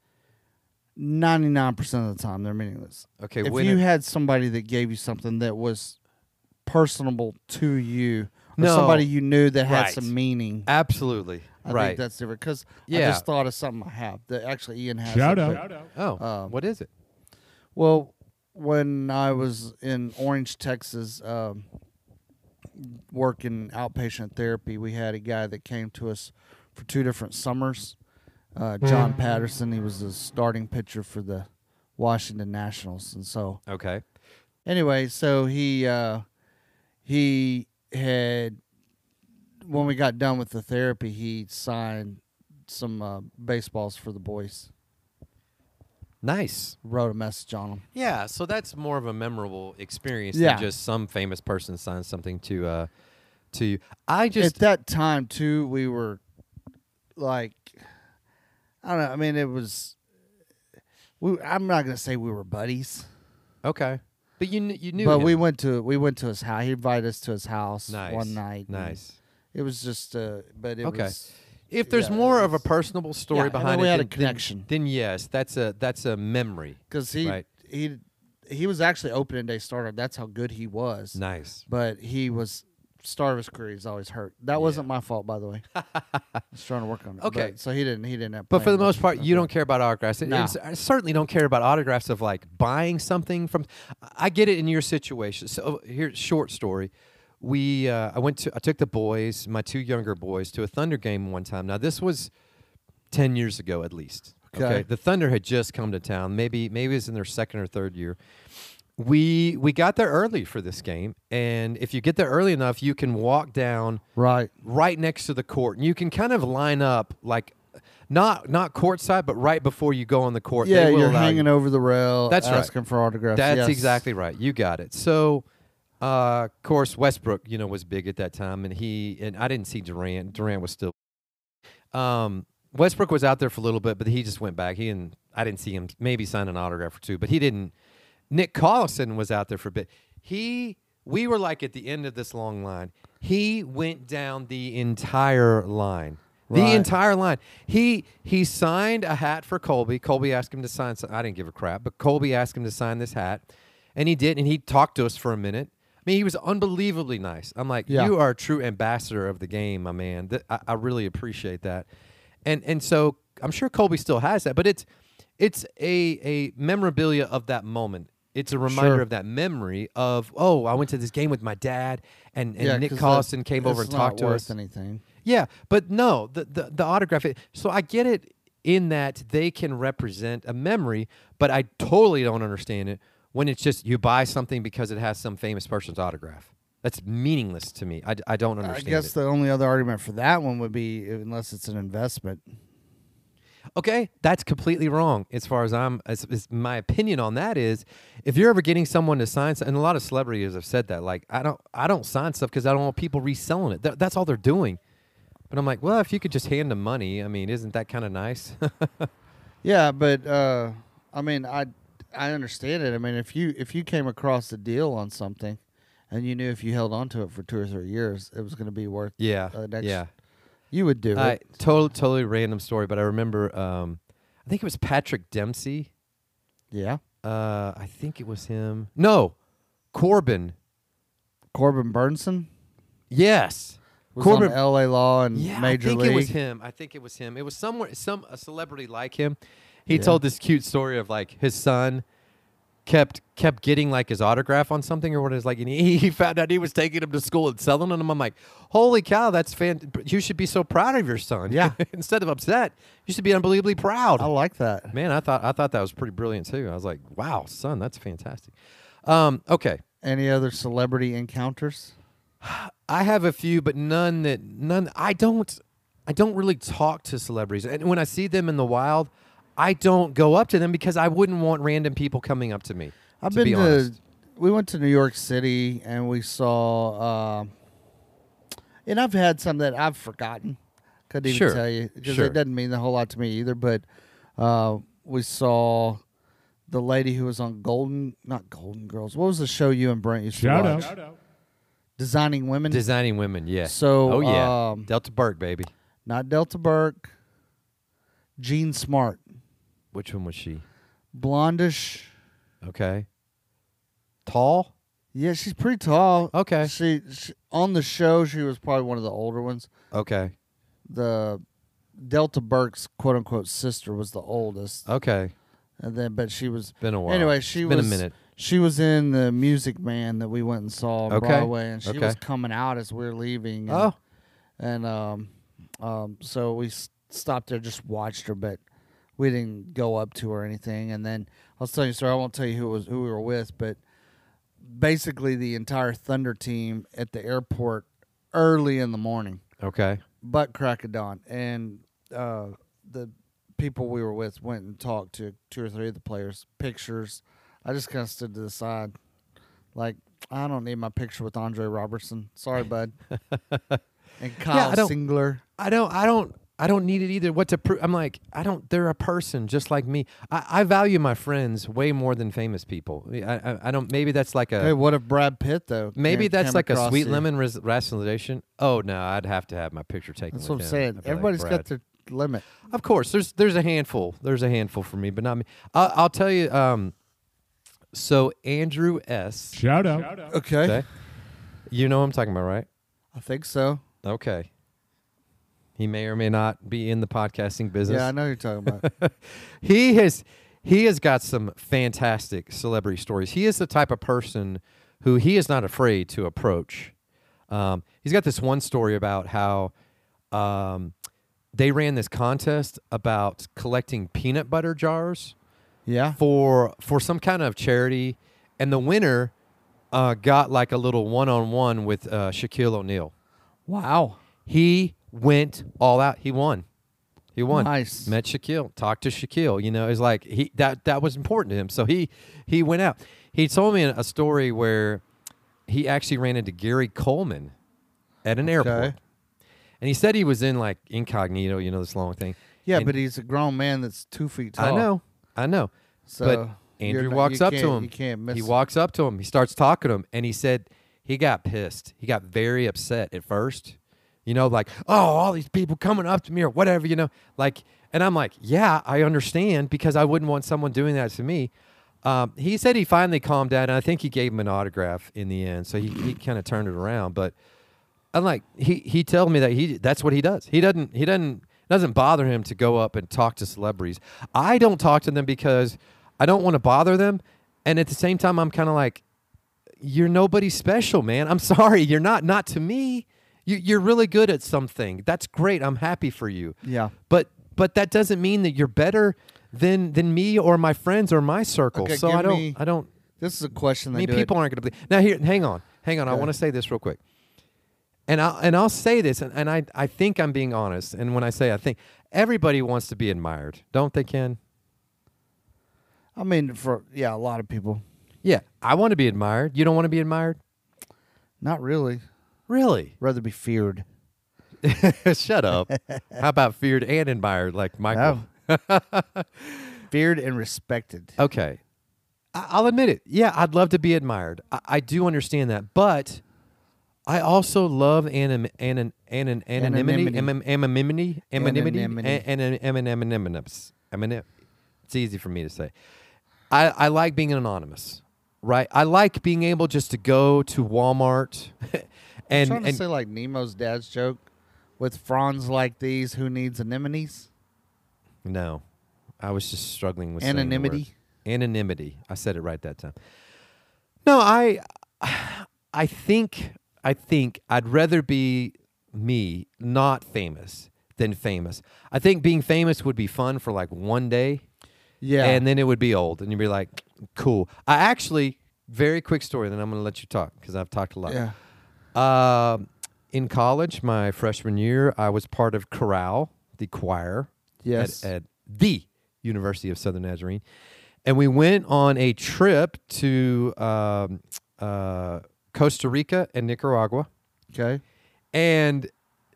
ninety-nine percent of the time, they're meaningless. Okay, If when you it- had somebody that gave you something that was personable to you, or No. somebody you knew that had Right. some meaning, Absolutely. I right. think that's different. Because I Yeah. just thought of something I have that actually Ian has. Shout it, out. but- oh, um, what is it? Well, when I was in Orange, Texas, um, working outpatient therapy, we had a guy that came to us for two different summers. Uh, John Patterson, he was a starting pitcher for the Washington Nationals, and so Okay. anyway, so he uh, he had when we got done with the therapy, he signed some uh, baseballs for the boys. Nice. Wrote a message on them. Yeah, so that's more of a memorable experience Yeah. than just some famous person signs something to uh to you. I just At that time too, we were like, I don't know. I mean, it was. We, I'm not gonna say we were buddies, okay. But you kn- you knew but him. we went to we went to his house. He invited us to his house nice. one night. and Nice. It was just, uh, but it Okay. was. If there's yeah, more it of a was- personable story Yeah, and then behind we it, had a then- then- connection. Then, yes, that's a that's a memory. Because he Right. he he was actually opening day starter. That's how good he was. Nice. But he was start of his career. He's always hurt. That wasn't my fault, by the way. I was trying to work on it. Okay. But- so he didn't. He didn't have. But for plan, the most part, you okay. don't care about autographs. And- No. and I certainly don't care about autographs of like buying something from. I get it in your situation. So here's short story. We uh, I went to I took the boys, my two younger boys, to a Thunder game one time. Now this was ten years ago at least. Okay. The Thunder had just come to town. Maybe maybe it was in their second or third year. We we got there early for this game, and if you get there early enough, you can walk down Right. right next to the court, and you can kind of line up like not not courtside, but right before you go on the court. Yeah, they will you're allow hanging you. over the rail. That's right. asking for autographs. That's yes. exactly right. You got it. So, uh, of course, Westbrook, you know, was big at that time, and he and I didn't see Durant. Durant was still. Um, Westbrook was out there for a little bit, but he just went back. He and I didn't see him maybe sign an autograph or two, but he didn't. Nick Collison was out there for a bit. He, we were like at the end of this long line. He went down the entire line. The Right. entire line. He he signed a hat for Colby. Colby asked him to sign. Some, I didn't give a crap, but Colby asked him to sign this hat, and he did. And he talked to us for a minute. I mean, he was unbelievably nice. I'm like, Yeah. you are a true ambassador of the game, my man. Th- I, I really appreciate that. And and so I'm sure Colby still has that, but it's it's a a memorabilia of that moment. It's a reminder Sure. of that memory of, oh, I went to this game with my dad, and, and Yeah, Nick 'cause Collison that- came over it's and talked not to worth us. anything. Yeah, but no, the, the the autograph. It, so I get it in that they can represent a memory, but I totally don't understand it when it's just you buy something because it has some famous person's autograph. That's meaningless to me. I, d- I don't I understand guess it. the only other argument for that one would be unless it's an investment. Okay, that's completely wrong. As far as I'm, as, as my opinion on that is, if you're ever getting someone to sign, some- and a lot of celebrities have said that, like I don't, I don't sign stuff because I don't want people reselling it. Th- that's all they're doing. But I'm like, well, if you could just hand them money, I mean, isn't that kind of nice? Yeah, but uh, I mean, I I understand it. I mean, if you if you came across a deal on something, and you knew if you held on to it for two or three years, it was going to be worth. Yeah, uh, next, yeah. You would do I, it. Totally, totally random story, but I remember. Um, I think it was Patrick Dempsey. Yeah. Uh, I think it was him. No, Corbin. Corbin Burnson Yes, was Corbin. on L A Law and Yeah, Major I think League. it was him. I think it was him. It was somewhere, some a celebrity like him. He Yeah. told this cute story of like his son kept kept getting like his autograph on something or what it is like, and he, he found out he was taking him to school and selling them. I'm like, holy cow, that's fan! You should be so proud of your son. Yeah. Instead of upset, you should be unbelievably proud. I like that. Man, I thought I thought that was pretty brilliant too. I was like, wow, son, that's fantastic. Um, okay. Any other celebrity encounters? I have a few, but none that none. I don't. I don't really talk to celebrities, and when I see them in the wild, I don't go up to them because I wouldn't want random people coming up to me. I've to been be to. honest. We went to New York City and we saw. Uh, and I've had some that I've forgotten. Couldn't even Sure, tell you because sure. it doesn't mean a whole lot to me either. But uh, we saw the lady who was on Golden, not Golden Girls. What was the show you and Brent used Shout to out. watch? Shout out. Designing Women. Designing women, yeah. So, oh yeah, um, Delta Burke, baby. Not Delta Burke. Jean Smart, Which one was she? blondish. Okay. Tall. Yeah, she's pretty tall. Okay. She, she on the show, she was probably one of the older ones. Okay. The Delta Burke's quote unquote sister was the oldest, Okay. and then but she was Been a while. anyway. She It's was been a minute. She was in the Music Man that we went and saw on Okay. Broadway, and she Okay. was coming out as we were leaving. And, Oh. and um, um, so we s- stopped there, just watched her, but we didn't go up to her or anything. And then I'll tell you a story. I won't tell you who it was who we were with, but basically the entire Thunder team at the airport early in the morning, Okay. butt crack of dawn, and uh, the people we were with went and talked to two or three of the players, pictures. I just kind of stood to the side, like, I don't need my picture with Andre Robertson. Sorry, bud. And Kyle I don't- Singler. I don't. I don't. I don't need it either. What to prove? I'm like, I don't. They're a person just like me. I, I value my friends way more than famous people. I, I, I don't. Maybe that's like a. Hey, what if Brad Pitt though? maybe came- that's came like a across sweet you? lemon res- rationalization. Oh no, I'd have to have my picture taken. That's with what I'm him. saying. I'd be like, Everybody's got "Brad." their limit. Of course, there's there's a handful. There's a handful for me, but not me. I'll, I'll tell you. Um, so Andrew S. Shout out. Okay. Okay, you know what I'm talking about, right? I think so. Okay. He may or may not be in the podcasting business. Yeah, I know who you're talking about. he has he has got some fantastic celebrity stories. He is the type of person who he is not afraid to approach. Um, he's got this one story about how um, they ran this contest about collecting peanut butter jars Yeah. for for some kind of charity, and the winner uh, got like a little one-on-one with uh, Shaquille O'Neal. Wow. He went all out. He won. He won. Nice. Met Shaquille. Talked to Shaquille. You know, it's like he that that was important to him. So he he went out. He told me a story where he actually ran into Gary Coleman at an airport, Okay. and he said he was in like incognito. You know, this long thing. Yeah, And but he's a grown man that's two feet tall. I know, I know. So but you're Andrew not- walks you up to can't- him. You can't miss He it. walks up to him. He starts talking to him, and he said he got pissed. He got very upset at first. You know, like, oh, all these people coming up to me or whatever, you know, like, and I'm like, yeah, I understand because I wouldn't want someone doing that to me. Um, he said he finally calmed down, and I think he gave him an autograph in the end, so he, he kind of turned it around. But I'm like, he he told me that he that's what he does. He doesn't he doesn't doesn't bother him to go up and talk to celebrities. I don't talk to them because I don't want to bother them, and at the same time, I'm kind of like, you're nobody special, man. I'm sorry, you're not not to me. You, you're really good at something. That's great. I'm happy for you. Yeah. But but that doesn't mean that you're better than than me or my friends or my circle. Okay, so give I don't me- I don't. This is a question I they mean, do people it. aren't going to believe. Now here, hang on, hang on. I Okay. want to say this real quick. And I and I'll say this, and, and I I think I'm being honest. And when I say I think, everybody wants to be admired, don't they, Ken? I mean, for yeah, a lot of people. Yeah, I want to be admired. You don't want to be admired? Not really. Really? Rather be feared. Shut up. How about feared and admired, like Michael? Oh. Feared and respected. Okay. I- I'll admit it. Yeah, I'd love to be admired. I, I do understand that, but I also love anim, anim, anim, anonymity, Anonymity. anonymity, anonymity, Anonymity. anonymity. Anonym. It's easy for me to say. I, I like being anonymous, right? I like being able just to go to Walmart I'm and trying to and say like Nemo's dad's joke with fronds like these. Who needs anemones? no, I was just struggling with saying the word. Anonymity. Anonymity. I said it right that time. No, I, I think, I think I'd rather be me, not famous, than famous. I think being famous would be fun for like one day, Yeah. and then it would be old, and you'd be like, cool. I actually, very quick story, then I'm going to let you talk because I've talked a lot. yeah. Uh, in college, my freshman year, I was part of chorale, the choir, Yes. at, at the University of Southern Nazarene. And we went on a trip to um, uh, Costa Rica and Nicaragua. Okay. And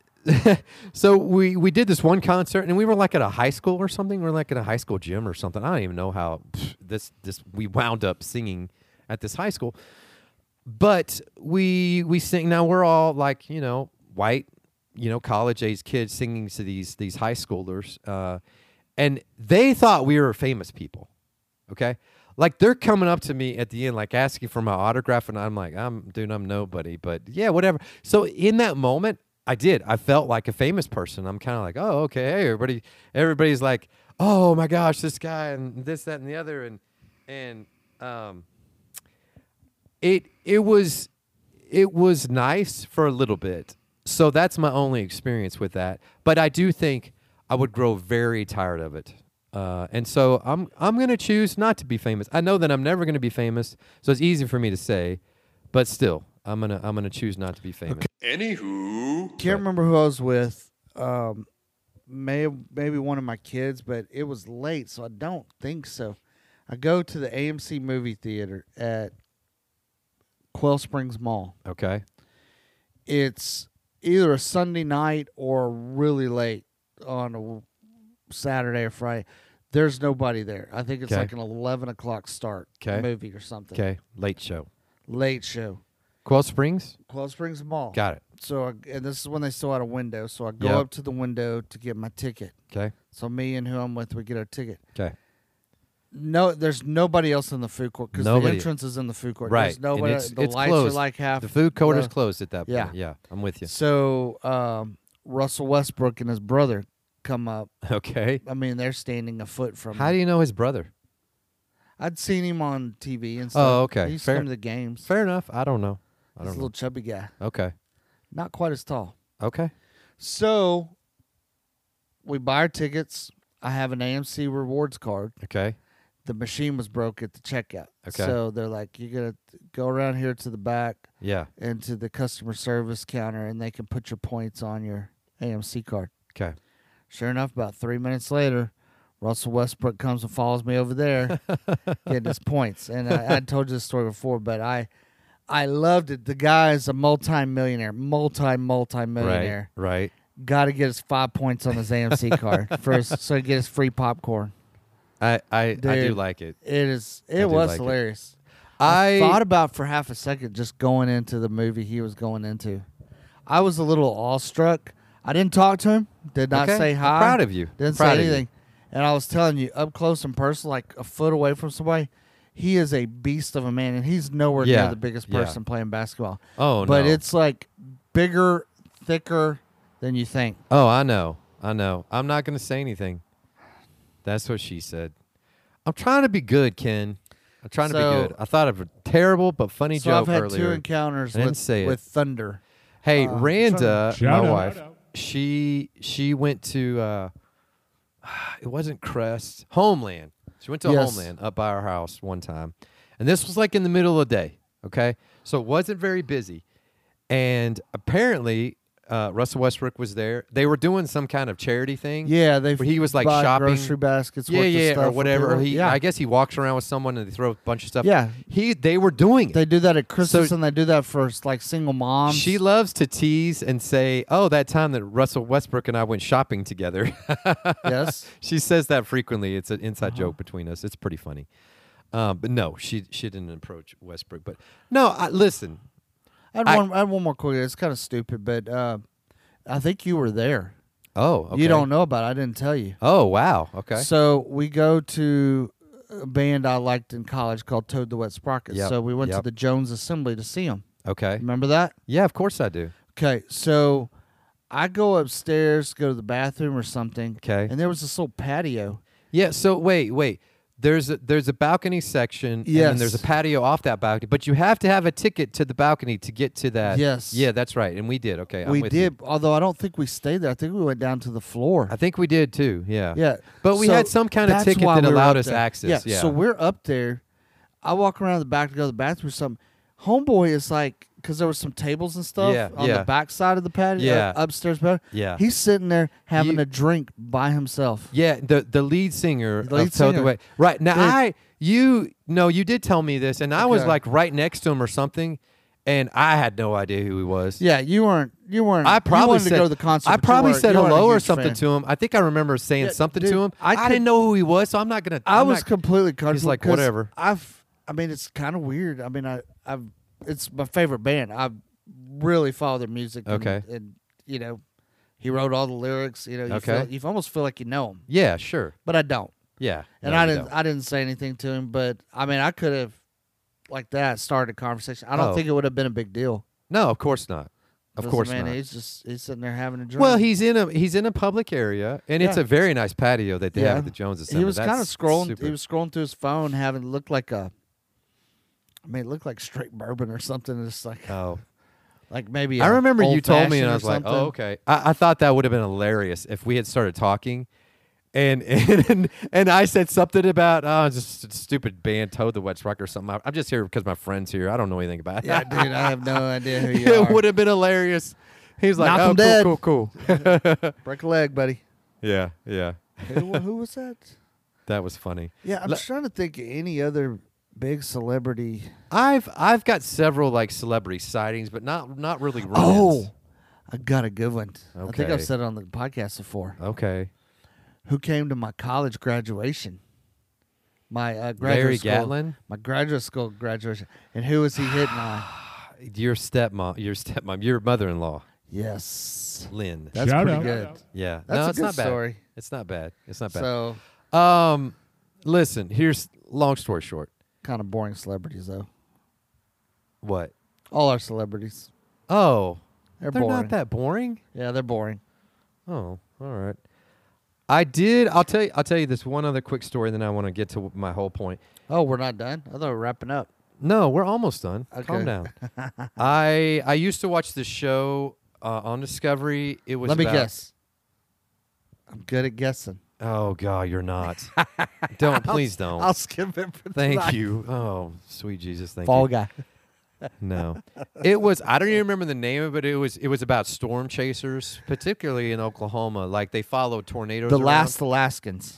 so we, we did this one concert, and we were like at a high school or something. We were like at a high school gym or something. I don't even know how pff, this this we wound up singing at this high school. But we we sing now. We're all like, you know, white, you know, college age kids singing to these these high schoolers, uh, and they thought we were famous people. Okay, like they're coming up to me at the end, like asking for my autograph, and I'm like, I'm dude, I'm nobody, but yeah, whatever. So in that moment, I did. I felt like a famous person. I'm kind of like, oh, okay, hey, everybody, everybody's like, oh my gosh, this guy and this, that, and the other, and and um. It it was it was nice for a little bit. So that's my only experience with that. But I do think I would grow very tired of it. Uh, and so I'm I'm gonna choose not to be famous. I know that I'm never gonna be famous, so it's easy for me to say, but still, I'm gonna I'm gonna choose not to be famous. Anywho. Can't remember who I was with. Um, may maybe one of my kids, but it was late, so I don't think so. I go to the A M C movie theater at Quail Springs Mall. Okay. It's either a Sunday night or really late on a Saturday or Friday. There's nobody there. I think it's Okay. like an eleven o'clock start 'Kay. movie or something. Okay. Late show. Late show. Quail Springs. Quail Springs Mall. Got it. So, I, and this is when they still had a window. So I go Yep. up to the window to get my ticket. Okay. So me and who I'm with, we get our ticket. Okay. No, there's nobody else in the food court because the Nobody. entrance is in the food court. Right. There's And nobody. it's- the it's lights closed. are like half. The food court is low. closed at that point. Yeah. Yeah. I'm with you. So um, Russell Westbrook and his brother come up. Okay. I mean, they're standing a foot from. How me. do you know his brother? I'd seen him on T V and stuff. Oh, okay. He used Fair- to come to the games. Fair enough. I don't know. I He's a don't know. little chubby guy, Okay. not quite as tall. Okay. So we buy our tickets. I have an A M C rewards card. Okay. The machine was broke at the checkout. Okay. So they're like, you gotta go around here to the back Yeah. and to the customer service counter, and they can put your points on your A M C card. Okay. Sure enough, about three minutes later, Russell Westbrook comes and follows me over there, getting his points. And I, I told you this story before, but I, I loved it. The guy is a multi-millionaire, multi multi millionaire. Right. Right. Got to get his five points on his A M C card first, so he get his free popcorn. I I, I do Dude. like it. It is. I It do was like it. hilarious. I, I thought about for half a second just going into the movie he was going into. I was a little awestruck. I didn't talk to him. Did not okay. say I'm hi. proud of you. Didn't Proud say of you. anything. And I was telling you, up close and personal, like a foot away from somebody, he is a beast of a man, and he's nowhere Yeah. near the biggest Yeah. person playing basketball. Oh but no. it's like bigger, thicker than you think. Oh, I know. I know. I'm not going to say anything. That's what she said. I'm trying to be good, Ken. I'm trying to So- be good. I thought of a terrible but funny So joke I've had earlier. two encounters I didn't with, say it. with thunder. Hey, Uh, I'm Randa, my Shout out. wife, she she went to uh, it wasn't Crest, Homeland. She went to Yes. Homeland up by our house one time, and this was like in the middle of the day. Okay, so it wasn't very busy, and apparently uh, Russell Westbrook was there. They were doing some kind of charity thing. Yeah, they Where he was, like, buy shopping- grocery baskets. Yeah, worth of yeah, stuff or for whatever. Or people. he, yeah, I guess he walks around with someone and they throw a bunch of stuff. yeah. he they were doing it. They do that at Christmas, So- and they do that for like single moms. She loves to tease and say, "Oh, that time that Russell Westbrook and I went shopping together." yes. She says that frequently. It's an inside Uh-huh. joke between us. It's pretty funny. Um, but no, she she didn't approach Westbrook. But no, I, listen. I had, I- one, I had one more quick. It's kind of stupid, but uh, I think you were there. Oh, okay. You don't know about it. I didn't tell you. Oh, wow. Okay. So we go to a band I liked in college called Toad the Wet Sprocket. Yep, So we went to yep. the Jones Assembly to see them. Okay. Remember that? Yeah, of course I do. Okay, so I go upstairs, go to the bathroom or something. Okay. And there was this little patio. Yeah. So wait, wait. There's a, there's a balcony section, and then Yes. there's a patio off that balcony. But you have to have a ticket to the balcony to get to that. Yes. Yeah, that's right. And we did. Okay. I'm we with you. did, although I don't think we stayed there. I think we went down to the floor. I think we did too. Yeah. Yeah. But we So had some kind of that's ticket why that we were allowed up us there. access. Yeah. So we're up there. I walk around the back to go to the bathroom or something. Homeboy is like, because there were some tables and stuff Yeah, on yeah. the back side of the patio, Yeah. uh, upstairs patio. Yeah. He's sitting there having You- a drink by himself. Yeah, the the lead singer The lead of Toad the singer. Way. Right. Now Dude. I you no, you did tell me this, and I was Okay. like right next to him or something, and I had no idea who he was. Yeah, you weren't. You weren't. I you probably wanted said to go to the concert. I but you probably weren't- said you weren't a hello or huge something fan. to him. I think I remember saying Yeah, something dude, to him. I I, could- didn't know who he was, so I'm not gonna. I I'm was not- completely comfortable. like, 'cause whatever. I've. I mean, it's kind of weird. I mean, I. I've. It's my favorite band. I really follow their music. and- Okay. And, you know, he wrote all the lyrics. You know, you Okay. feel, you almost feel like you know him, Yeah, sure. but I don't. Yeah, And no, I you didn't. don't. I didn't say anything to him. But I mean, I could have, like that, started a conversation. I don't Oh. think it would have been a big deal. No, of course not. Of 'Cause, course man, not. He's just he's sitting there having a drink. Well, he's in a he's in a public area, and it's Yeah. a very nice patio that they Yeah. have at the Jones Assembly. He was That's kind of scrolling. super. He was scrolling through his phone, having it looked like a. I mean, it looked like straight bourbon or something. It's like, Oh, like maybe. I a remember you told me, old-fashioned and I or was like, something. "Oh, okay." I, I thought that would have been hilarious if we had started talking, and and and I said something about oh, just a stupid band, Toad the Wet Sprocket or something. I- I'm just here because my friend's here. I don't know anything about it. Yeah, dude, I have no idea who you are. It would have been hilarious. He's like, Knock "Oh, 'em dead." cool, cool, cool." Break a leg, buddy. Yeah, yeah, who, who was that? that was funny. Yeah, I'm Le- trying to think of any other big celebrity. I've I've got several like celebrity sightings, but not not really. Run-ins. Oh, I got a good one. I think Okay. I've said it on the podcast before. okay. Who came to my college graduation? My uh, graduate Larry school, Gatlin, my graduate school graduation, and who was he hitting on? your stepmom, your stepmom, your mother-in-law, Yes, Lynn. that's Shout pretty out. good. Yeah, That's no, a it's good not bad. story. It's not bad. It's not bad. So Um, listen, here's long story short. kind of boring celebrities though. What? All our celebrities, Oh, they're, they're boring. not that boring. Yeah, they're boring. Oh, all right. I did. I'll tell you. I'll tell you this one other quick story, then I want to get to my whole point. Oh, we're not done. I thought we were wrapping up. No, we're almost done. Okay. Calm down. I I used to watch this show uh, on Discovery. It was. Let me about- guess. I'm good at guessing. Oh God, you're not. Don't please don't. I'll skip it for Thank tonight. you. Oh, sweet Jesus, thank Fall you. Guy. No, it was. I don't even remember the name of it. It was. It was about storm chasers, particularly in Oklahoma. Like they followed tornadoes. The around. Last Alaskans.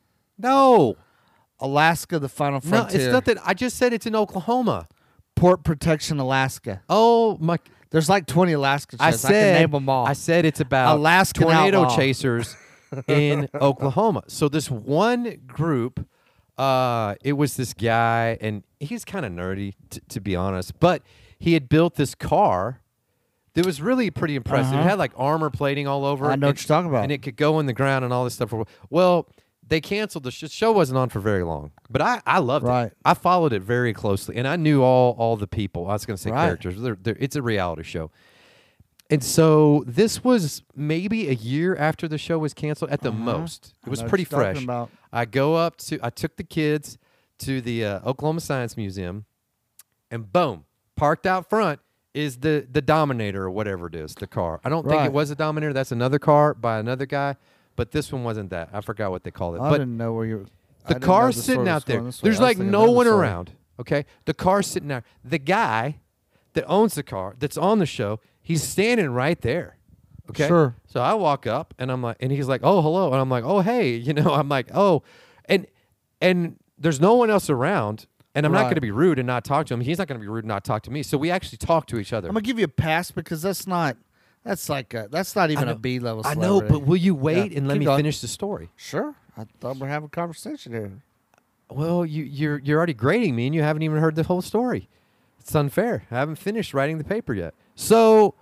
No, Alaska, the Final no, Frontier. it's not that. I just said it's in Oklahoma. Port Protection, Alaska. Oh my! There's like twenty Alaska I shows. I, said. can name them all. I said it's about Alaskan tornado outlaw. chasers in Oklahoma. So this one group, uh, it was this guy, and he's kind of nerdy, t- to be honest, but he had built this car that was really pretty impressive. It Uh-huh. had like armor plating all over I it. know and, what you're talking about. And it could go in the ground and all this stuff. Well, they canceled the sh- show. Wasn't on for very long, but I, I loved Right. it. I followed it very closely, and I knew all all the people. I was going to say Right. characters. They're, they're, it's a reality show. And so this was maybe a year after the show was canceled at the Uh-huh. most. It I was know what pretty you're talking fresh. about. I go up to, I took the kids to the uh, Oklahoma Science Museum, and boom, parked out front is the the Dominator or whatever it is, the car. I don't think Right. it was a Dominator. That's another car by another guy, but this one wasn't that. I forgot what they called it. I but didn't know where you were. I the didn't know car's the sitting story out was there. going this way. There's I was like thinking no another one story. around. Okay, the car's sitting there. The guy that owns the car that's on the show, he's standing right there. Okay, Sure. So I walk up and I'm like, and he's like, "Oh, hello," and I'm like, "Oh, hey," you know, I'm like, "Oh," and and there's no one else around, and I'm not Right. going to be rude and not talk to him. He's not going to be rude and not talk to me. So we actually talk to each other. I'm gonna give you a pass because that's not. That's like a, that's not even know- a B level. I know, but will you wait Yeah, and let keep me going. finish the story? Sure. I thought we're having a conversation here. Well, you, you're you're already grading me, and you haven't even heard the whole story. It's unfair. I haven't finished writing the paper yet. So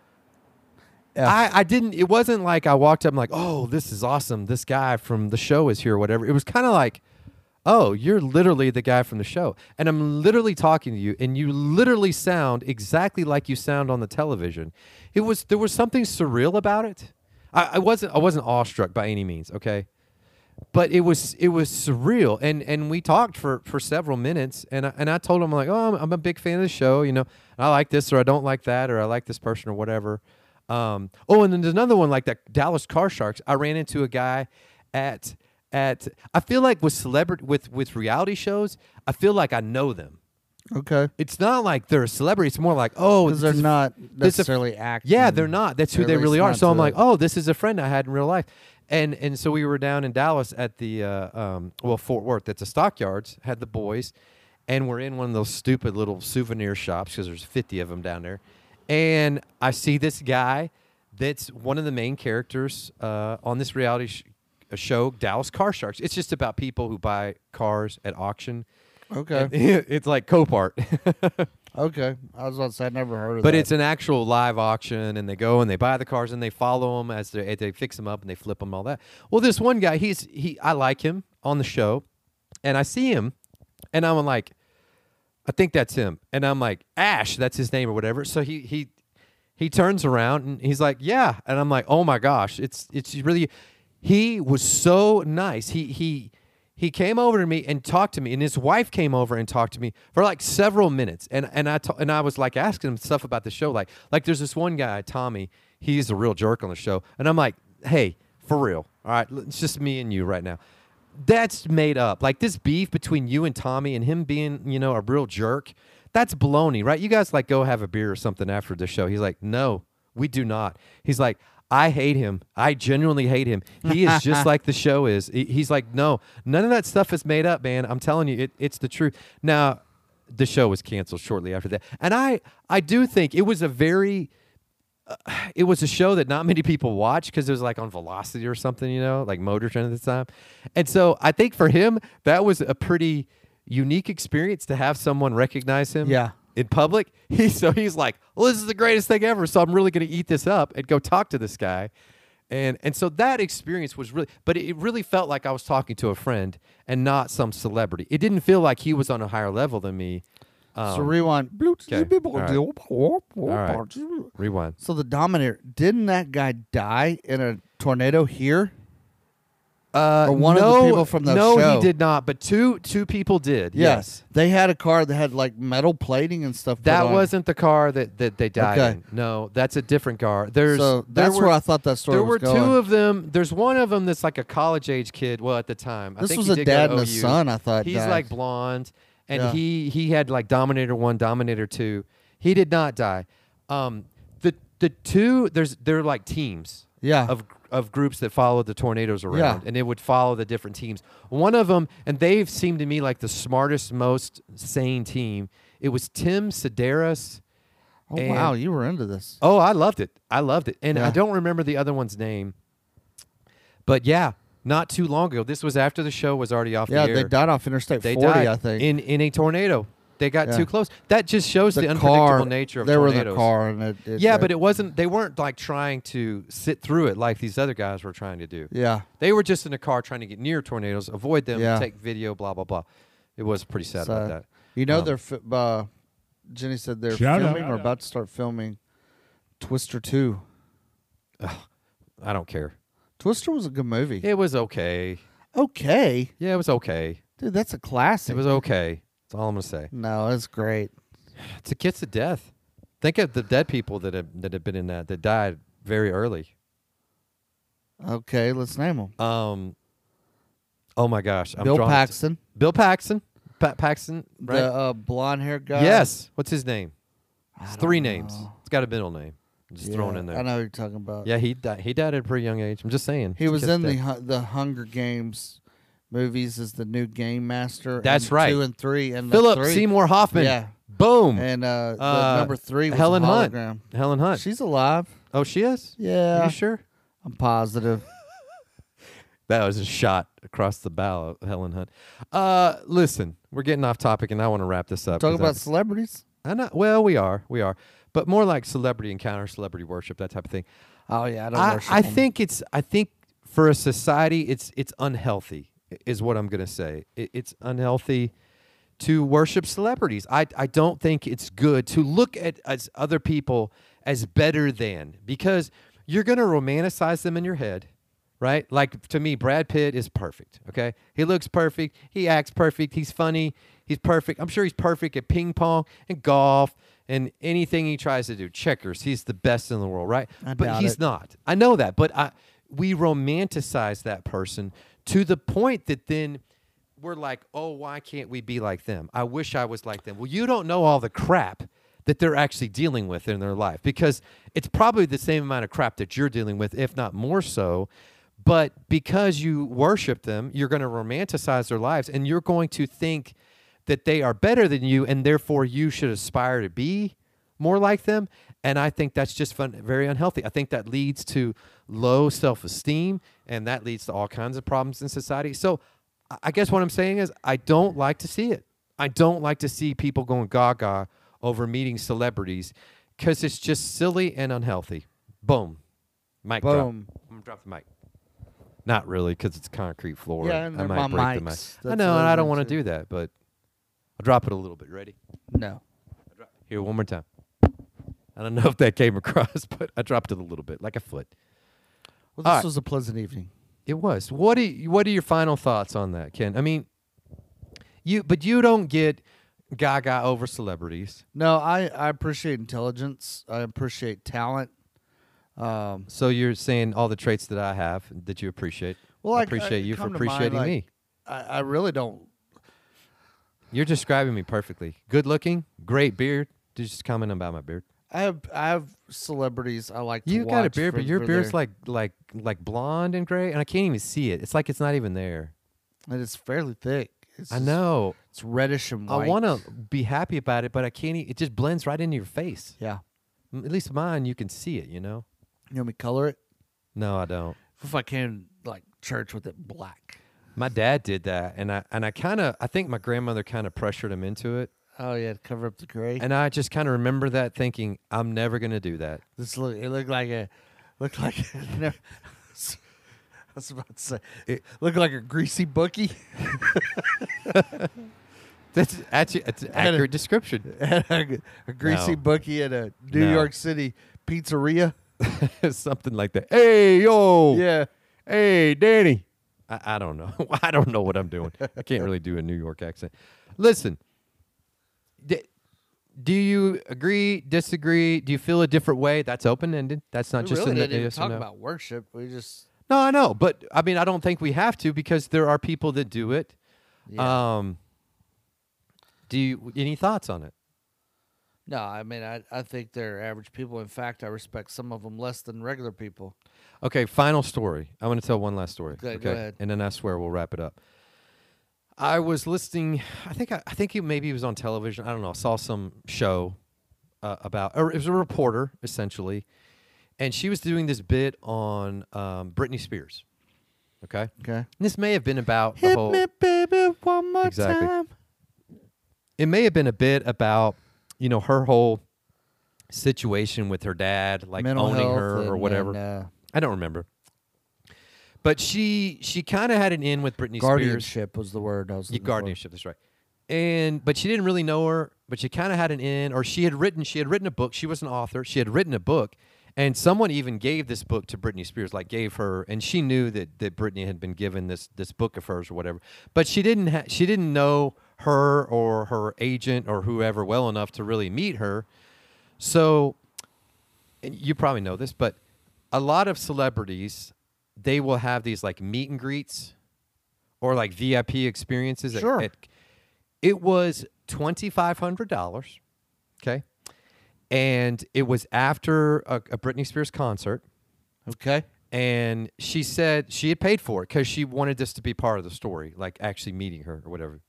F. I, I didn't. It wasn't like I walked up and like, oh, this is awesome. This guy from the show is here or whatever. It was kind of like, oh, you're literally the guy from the show, and I'm literally talking to you, and you literally sound exactly like you sound on the television. It was there was something surreal about it. I, I wasn't I wasn't awestruck by any means. Okay. But it was it was surreal, and and we talked for, for several minutes, and I, and I told him like, oh, I'm, I'm a big fan of the show, you know, I like this or I don't like that or I like this person or whatever. Um, oh, and then there's another one like that Dallas Car Sharks. I ran into a guy at at I feel like with celebrity with with reality shows, I feel like I know them. Okay. It's not like they're a celebrity. It's more like, oh, Because they're this is- not this is- necessarily acting. yeah, they're not. That's who Or at they least really are. not So I'm to- like, oh, this is a friend I had in real life. And and so we were down in Dallas at the, uh, um, well, Fort Worth, at the Stockyards, had the boys. And we're in one of those stupid little souvenir shops because there's fifty of them down there. And I see this guy that's one of the main characters uh, on this reality sh- uh, show, Dallas Car Sharks. It's just about people who buy cars at auction. Okay. And it's like Copart. Okay. I was about to say, I never heard of But that. it's an actual live auction, and they go and they buy the cars and they follow them as they, they fix them up and they flip them, all that. Well, this one guy, he's he I like him on the show, and I see him, and I'm like, I think that's him, and I'm like, Ash, that's his name or whatever. So he he he turns around and he's like, yeah, and I'm like, oh my gosh, it's it's really. He was so nice. He he. He came over to me and talked to me, and his wife came over and talked to me for like several minutes. And and I ta- and I was like asking him stuff about the show. Like like there's this one guy, Tommy. He's a real jerk on the show, and I'm like, hey, for real, all right, it's just me and you right now. That's made up. Like this beef between you and Tommy, and him being, you know, a real jerk. That's baloney, right? You guys like go have a beer or something after the show. He's like, no, we do not. He's like, I hate him. I genuinely hate him. He is just like the show is. He- He's like, no, none of that stuff is made up, man. I'm telling you, it, it's the truth. Now, the show was canceled shortly after that, and I, I do think it was a very, uh, it was a show that not many people watched because it was like on Velocity or something, you know, like Motor Trend at the time, and so I think for him that was a pretty unique experience to have someone recognize him. Yeah. In public, he so he's like, well, this is the greatest thing ever. So I'm really going to eat this up and go talk to this guy, and and so that experience was really, but it really felt like I was talking to a friend and not some celebrity. It didn't feel like he was on a higher level than me. Um, So rewind. okay. All right. Rewind. So the Dominator, didn't that guy die in a tornado here? Uh, Or one of the no, people from the no, show. he did not. But two two people did. Yeah. Yes. They had a car that had like metal plating and stuff. put That on. wasn't the car that, that they died Okay. in. No, that's a different car. There's So there that's were, where I thought that story There was were going. two of them. There's one of them that's like a college age kid. Well, at the time, I This think was he a did go dad to and a O U. son, I thought, He's died. like blonde, and Yeah. he he had like Dominator one, Dominator two. He did not die. Um, the the two there's they're like teams. Yeah. Of of groups that followed the tornadoes around, Yeah. and it would follow the different teams. One of them, and they've seemed to me like the smartest, most sane team. It was Tim Sedaris. Oh and- wow, you were into this. Oh, I loved it. I loved it. And I Yeah. don't remember the other one's name. But yeah, not too long ago. This was after the show was already off Yeah, the air. they died off Interstate They forty, died I think. in in a tornado. They got Yeah. too close. That just shows the, the unpredictable car, nature of they were in tornadoes. the car, and it, it Yeah, it- but it wasn't. They weren't like trying to sit through it like these other guys were trying to do. yeah, They were just in a car trying to get near tornadoes, avoid them, Yeah. take video, blah blah blah. It was pretty sad So, about that. you know Um, they're fi- uh, Jenny said they're Shout out. filming or about to start filming Twister two. I don't care. Twister was a good movie. It was okay. Okay, Yeah, it was okay. dude, that's a classic. It was okay. That's all I'm gonna say. no, it's great. It's a kiss to death. Think of the dead people that have that have been in that that died very early. Okay, let's name them. Um. Oh my gosh, I'm Bill drawing- Paxton, Bill Paxton. Pa- Paxton, right? the uh, blonde hair guy. yes. What's his name? I It's don't three names. know. It's got a middle name. I'm just throwing Yeah, in I there. know who you're talking about. Yeah, he died. He died at a pretty young age. I'm just saying. He It's a was kiss to in the death. Hu- the Hunger Games movies as the new game master. That's and right. Two and three, and the Philip three, Seymour Hoffman. Yeah, Boom. and uh, the Uh, number three was Helen a Hunt. hologram. Helen Hunt. She's alive. oh, she is. Are Yeah, you sure? I'm positive. That was a shot across the bow, Helen Hunt. Uh, listen, we're getting off topic, and I want to wrap this up. Talk 'cause about I- celebrities. I know. Well, we are, we are, but more like celebrity encounter, celebrity worship, that type of thing. Oh yeah, I don't I, worship I them. think it's. I think for a society, it's it's unhealthy, i- is what I'm gonna say. It, it's unhealthy to worship celebrities. I I don't think it's good to look at as other people as better than, because you're gonna romanticize them in your head. Right? Like, to me, Brad Pitt is perfect, okay? He looks perfect. He acts perfect. He's funny. He's perfect. I'm sure he's perfect at ping pong and golf and anything he tries to do. Checkers. He's the best in the world, right? I but doubt he's it. not. I know that. But I, we romanticize that person to the point that then we're like, oh, why can't we be like them? I wish I was like them. Well, you don't know all the crap that they're actually dealing with in their life, because it's probably the same amount of crap that you're dealing with, if not more so. But because you worship them, you're going to romanticize their lives, and you're going to think that they are better than you, and therefore you should aspire to be more like them. And I think that's just fun, very unhealthy. I think that leads to low self-esteem, and that leads to all kinds of problems in society. So I- I guess what I'm saying is I don't like to see it. I don't like to see people going gaga over meeting celebrities, because it's just silly and unhealthy. Boom. Mic drop. Boom. I'm going to drop the mic. Not really, because it's concrete floor. Yeah, and I they're might my break the mic. mics. I That's know, what and I I don't meant want to to. do that, but I'll drop it a little bit. Ready? No. Here, one more time. I don't know if that came across, but I dropped it a little bit, like a foot. Well, All this right. was a pleasant evening. It was. What do you, What are your final thoughts on that, Ken? I mean, you, but you don't get gaga over celebrities. No, I, I appreciate intelligence. I appreciate talent. Um, So you're saying all the traits that I have that you appreciate. well, I I appreciate you for come to mind, appreciating like, me. I, I really don't. You're describing me perfectly. Good looking, great beard. Just comment about my beard. I have I have celebrities I like to You watch. got a beard, for- but your for beard's their- like like like blonde and gray, and I can't even see it. It's like it's not even there. and it's fairly thick. It's I just- know. It's reddish and white. I want to be happy about it, but I can't. E- it just blends right into your face. Yeah. M- At least mine, you can see it. You know. You want me to color it? No, I don't. If I can, like church with it black. My dad did that, and I and I kind of I think my grandmother kind of pressured him into it, Oh yeah, to cover up the gray. and I just kind of remember that thinking, I'm never gonna do that. This look it looked like a looked like I was about to say it looked like a greasy bookie. That's actually it's an I had a- accurate description. a, a greasy No. bookie at a New No. York City pizzeria. Something like that. Hey yo, Yeah. hey Danny. I, I don't know. I don't know what I'm doing. I can't really do a New York accent. Listen, d- do you agree, disagree? Do you feel a different way? That's open ended. That's not We just really a didn't even yes or talk no. about worship. We just No, I know, but I mean, I don't think we have to, because there are people that do it. yeah. Um, do you any thoughts on it? No, I mean I I think they're average people. In fact, I respect some of them less than regular people. Okay, final story. I want to tell one last story. Okay, okay, go ahead. and then I swear we'll wrap it up. I was listening. I think I, I think it maybe it was on television. I don't know. I saw some show uh, about, or it was a reporter essentially, and she was doing this bit on um, Britney Spears. Okay, Okay. and this may have been about the Hit whole. me, baby, one more Exactly. time. It may have been a bit about, you know, her whole situation with her dad, like Mental owning health her or and- whatever. and, uh, I don't remember. But she she kind of had an in with Britney Spears. guardianship was the word I was Yeah, looking for. guardianship, that's right. And but she didn't really know her, but she kind of had an in, or she had written she had written a book. She was an author. She had written a book, and someone even gave this book to Britney Spears, like gave her, and she knew that that Britney had been given this this book of hers or whatever. But she didn't ha- she didn't know her or her agent or whoever well enough to really meet her. So, and you probably know this, but a lot of celebrities, they will have these like meet and greets or like V I P experiences. at- Sure. at- it was twenty-five hundred dollars, okay? And it was after a, a Britney Spears concert. Okay. And she said she had paid for it because she wanted this to be part of the story, like actually meeting her or whatever.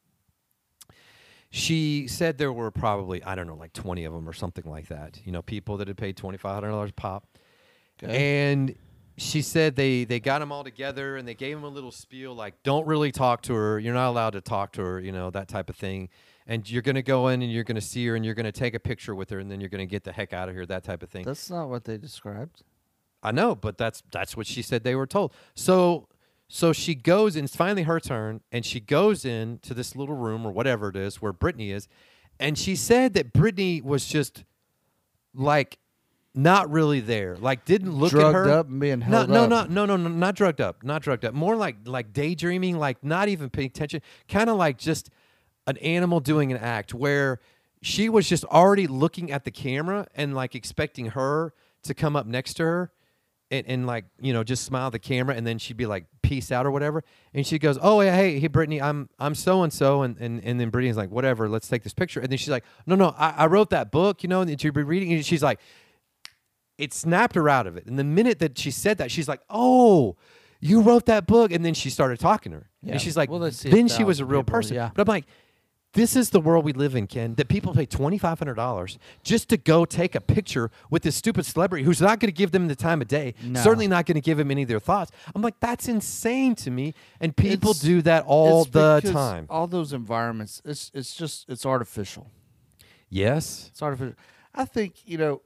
She said there were probably, I don't know, like twenty of them or something like that. You know, people that had paid twenty-five hundred dollars pop. Okay. And she said they, they got them all together and they gave him a little spiel like, don't really talk to her. You're not allowed to talk to her, you know, that type of thing. And you're going to go in and you're going to see her and you're going to take a picture with her and then you're going to get the heck out of here, that type of thing. That's not what they described. I know, but that's that's what she said they were told. So so she goes and it's finally her turn and she goes in to this little room or whatever it is where Brittany is. And she said that Brittany was just like not really there. Like didn't look Drugged at her. up and being No, held no, up. no, no, no, no, not drugged up. Not drugged up. More like like daydreaming, like not even paying attention. Kind of like just an animal doing an act where she was just already looking at the camera and like expecting her to come up next to her and, and like, you know, just smile at the camera and then she'd be like, peace out or whatever. And she goes, oh, yeah, hey, hey, Brittany, I'm I'm so-and-so. And, and, and then Brittany's like, whatever, let's take this picture. And then she's like, no, no, I, I wrote that book, you know, that you'd be reading. And she's like, it snapped her out of it. And the minute that she said that, she's like, oh, you wrote that book. And then she started talking to her. Yeah. And she's like, Well, let's see then a she was a thousand real people, person. yeah. But I'm like, this is the world we live in, Ken, that people pay twenty-five hundred dollars just to go take a picture with this stupid celebrity who's not going to give them the time of day, No. certainly not going to give them any of their thoughts. I'm like, that's insane to me. And people It's- do that all It's the because time. All those environments, it's it's just it's artificial. Yes. It's artificial. I think, you know,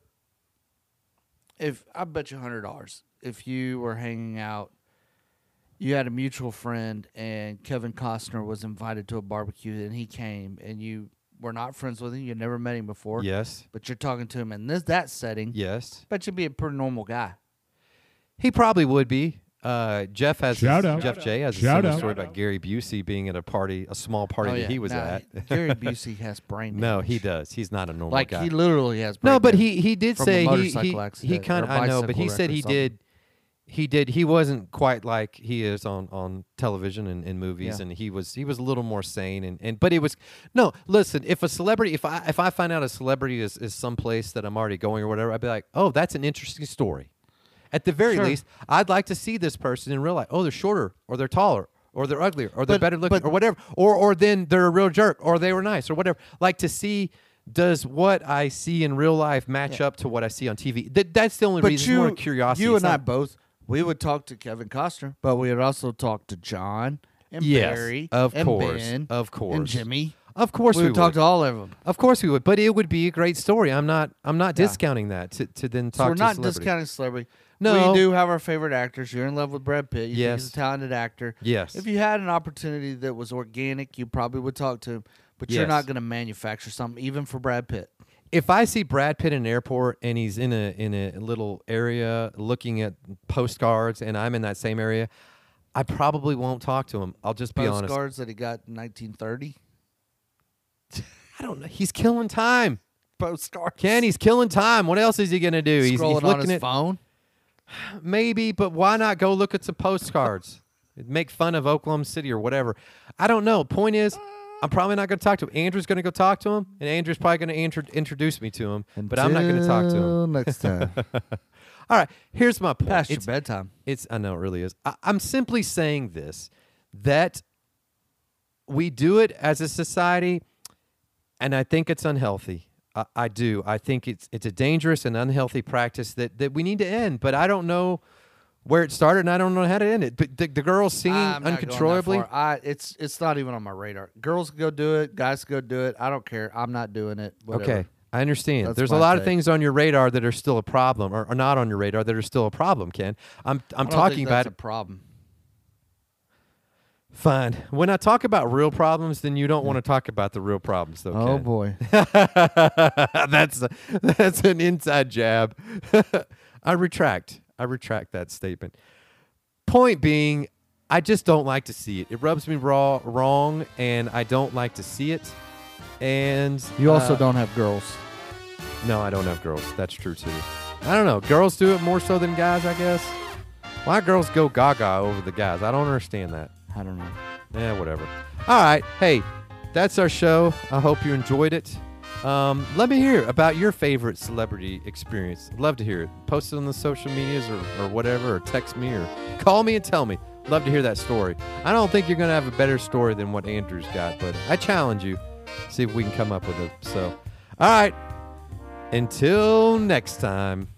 if I bet you a hundred dollars, if you were hanging out, you had a mutual friend and Kevin Costner was invited to a barbecue and he came and you were not friends with him, you never met him before. Yes. But you're talking to him in this that setting. Yes. Bet you'd be a pretty normal guy. He probably would be. Uh, Jeff has Shout his, out. Jeff J has a Shout similar out. story about Gary Busey being at a party, a small party Oh, that yeah. he was Nah, at. Gary Busey has brain No, damage. he does. He's not a normal Like guy. he literally has brain No, but damage he he did from a say he motorcycle he, he accident kind or of I know, but bicycle he wreck said or he something. did he did he wasn't quite like he is on, on television and in movies, Yeah. and he was he was a little more sane and, and but it was no listen if a celebrity if I if I find out a celebrity is is someplace that I'm already going or whatever, I'd be like, oh, that's an interesting story. At the very Sure. least, I'd like to see this person in real life. Oh, they're shorter, or they're taller, or they're uglier, or they're But- better looking, but- or whatever, or or then they're a real jerk, or they were nice, or whatever. Like to see, does what I see in real life match Yeah. up to what I see on T V? Th- that's the only But reason. you, It's more curiosity. you It's and I not- both, we would talk to Kevin Costner, but we would also talk to John and Yes, Barry, of and course, Ben, of course. and Jimmy. Of course, we we would talk would. to all of them. Of course we would, but it would be a great story. I'm not. I'm not Yeah. discounting that to, to then So talk we're to not celebrity. discounting celebrity. No. we do have our favorite actors. You're in love with Brad Pitt. You think Yes. he's a talented actor. Yes. If you had an opportunity that was organic, you probably would talk to him. But you're Yes. not going to manufacture something, even for Brad Pitt. If I see Brad Pitt in an airport and he's in a in a little area looking at postcards and I'm in that same area, I probably won't talk to him. I'll just be honest. Postcards that he got in nineteen thirty. I don't know. He's killing time. Postcards. Ken, he's killing time. What else is he gonna do? He's, he's Scrolling on looking his at phone. maybe, but why not go look at some postcards? Make fun of Oklahoma City or whatever. I don't know. Point is, I'm probably not going to talk to him. Andrew's going to go talk to him, and Andrew's probably going to intro- introduce me to him, but I'm not going to talk to him. Until next time. All right, here's my point. Past your It's- bedtime. It's I know it really is. I, I'm simply saying this that we do it as a society, and I think it's unhealthy. I, I do. I think it's it's a dangerous and unhealthy practice that, that we need to end. But I don't know where it started, and I don't know how to end it. But the, the girls singing I'm not going that uncontrollably. far. I, it's it's not even on my radar. Girls can go do it. Guys can go do it. I don't care. I'm not doing it. Whatever. Okay, I understand. That's There's a my lot of take. things on your radar that are still a problem, or, or not on your radar that are still a problem. Ken, I'm I'm I don't talking think about that's a problem. Fine. When I talk about real problems, then you don't want to talk about the real problems, though. Oh Ken. boy. that's a, that's an inside jab. I retract. I retract that statement. Point being, I just don't like to see it. It rubs me raw wrong, and I don't like to see it. And You also uh, don't have girls. No, I don't have girls. That's true too. I don't know. Girls do it more so than guys, I guess. Why girls go gaga over the guys? I don't understand that. I don't know. Yeah, whatever. All right. Hey, that's our show. I hope you enjoyed it. Um, let me hear about your favorite celebrity experience. I'd love to hear it. Post it on the social medias or, or whatever, or text me or call me and tell me. Love to hear that story. I don't think you're going to have a better story than what Andrew's got, but I challenge you. See if we can come up with it. So, all right. Until next time.